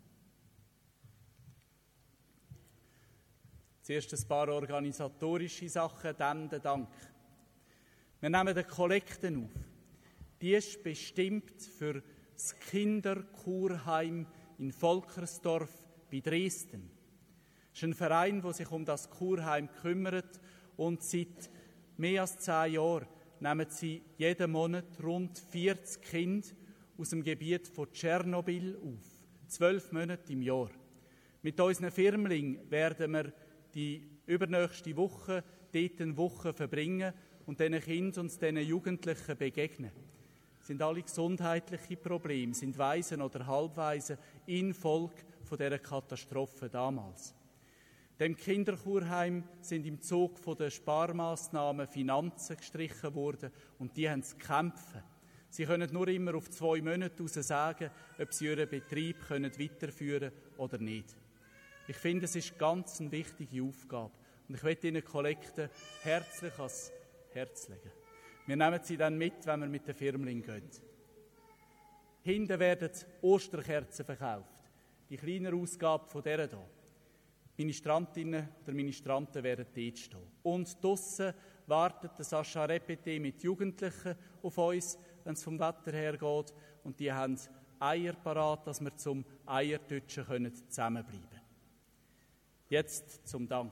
Zuerst ein paar organisatorische Sachen, dann der Dank. Wir nehmen die Kollekten auf. Die ist bestimmt für das Kinderkurheim in Volkersdorf bei Dresden. Es ist ein Verein, der sich um das Kurheim kümmert, und seit mehr als 10 Jahren nehmen sie jeden Monat rund 40 Kinder aus dem Gebiet von Tschernobyl auf. 12 Monate im Jahr. Mit unseren Firmling werden wir die übernächste Woche dort eine Woche verbringen und diesen Kindern und diesen Jugendlichen begegnen. sind alle gesundheitliche Probleme, sind Waisen oder Halbwaisen infolge von dieser Katastrophe damals. Dem Kinderkurheim sind im Zug von den Sparmaßnahmen Finanzen gestrichen worden und die haben zu kämpfen. Sie können nur immer auf 2 Monate hinaus sagen, ob sie ihren Betrieb weiterführen können oder nicht. Ich finde, es ist ganz eine wichtige Aufgabe. Und ich möchte Ihnen Kollekten herzlich ans Herz legen. Wir nehmen sie dann mit, wenn wir mit den Firmling gehen. Hinten werden Osterkerzen verkauft. Die kleinere Ausgabe von dieser hier. Ministrantinnen oder Ministranten werden dort stehen. Und draussen wartet der Sascha Repete mit Jugendlichen auf uns, wenn es vom Wetter her geht. Und die haben Eier parat, dass wir zum Eiertutschen zusammenbleiben können. Jetzt zum Dank.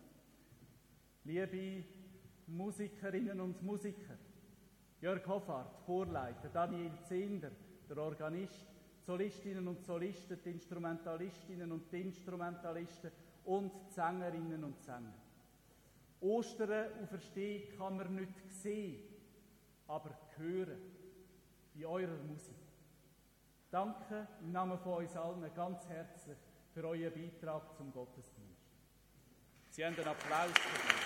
Liebe Musikerinnen und Musiker, Jörg Hoffart, Chorleiter, Daniel Zehnder, der Organist, Solistinnen und Solisten, die Instrumentalistinnen und die Instrumentalisten und die Sängerinnen und Sänger. Ostern und Verstehen kann man nicht sehen, aber hören in eurer Musik. Danke im Namen von uns allen ganz herzlich für euren Beitrag zum Gottesdienst. Sie haben einen Applaus verdient.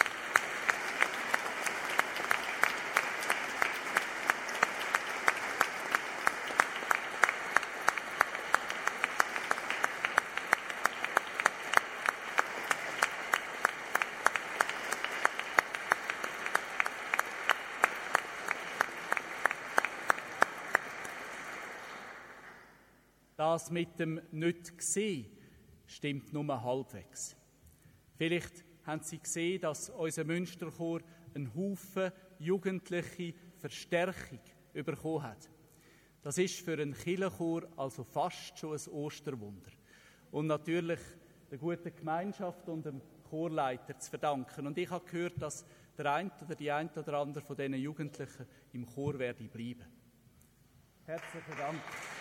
Das mit dem Nicht-Gesehen stimmt nur halbwegs. Vielleicht haben Sie gesehen, dass unser Münsterchor einen Haufen jugendliche Verstärkung bekommen hat. Das ist für einen Kirchenchor also fast schon ein Osterwunder. Und natürlich der guten Gemeinschaft und dem Chorleiter zu verdanken. Und ich habe gehört, dass der eine oder die eine oder andere von diesen Jugendlichen im Chor werde bleiben. Herzlichen Dank.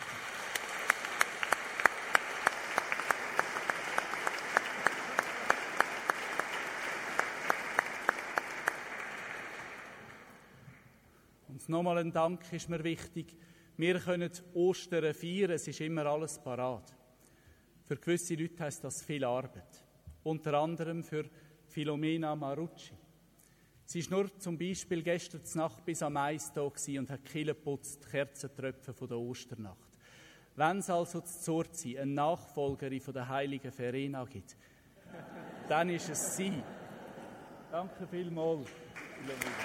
Und nochmal ein Dank ist mir wichtig. Wir können Ostern feiern, es ist immer alles parat. Für gewisse Leute heisst das viel Arbeit. Unter anderem für Filomena Marucci. Sie war nur zum Beispiel gestern Nacht bis am Eis da und hat die Kille geputzt, die Kerzentröpfe von der Osternacht. Wenn es also zu Zorzi eine Nachfolgerin von der heiligen Verena gibt, dann ist es sie. Danke vielmals, Filomena.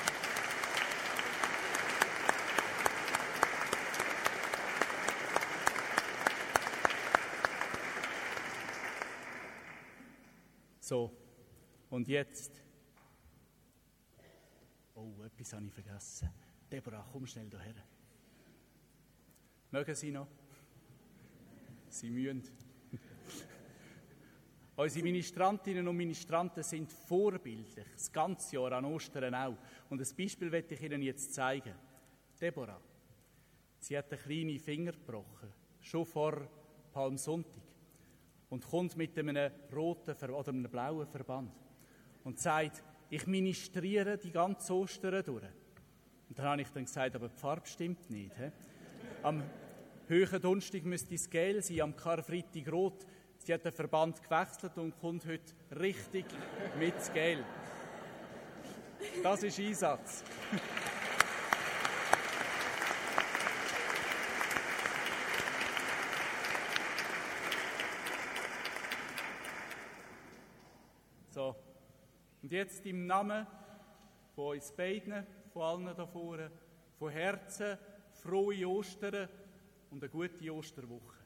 So, und jetzt. Oh, etwas habe ich vergessen. Deborah, komm schnell hierher. Mögen Sie noch? Sie müssen. Unsere Ministrantinnen und Ministranten sind vorbildlich, das ganze Jahr an Ostern auch. Und ein Beispiel möchte ich Ihnen jetzt zeigen. Deborah, sie hat einen kleinen Finger gebrochen, schon vor Palmsonntag. Und kommt mit einem roten oder einem blauen Verband und sagt, ich ministriere die ganze Ostern durch. Und dann habe ich gesagt, aber die Farbe stimmt nicht. He? Am Höhen Donnerstag müsste es gel sein, am Karfreitag rot. Sie hat den Verband gewechselt und kommt heute richtig mit Gel. Das ist Einsatz. So, und jetzt im Namen von uns beiden, von allen da vorne, von Herzen, frohe Ostern und eine gute Osterwoche.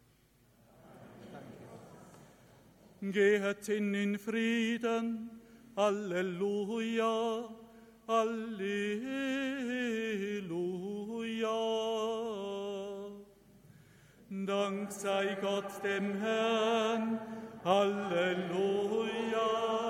Geht in Frieden, Halleluja, Halleluja. Dank sei Gott dem Herrn, Halleluja.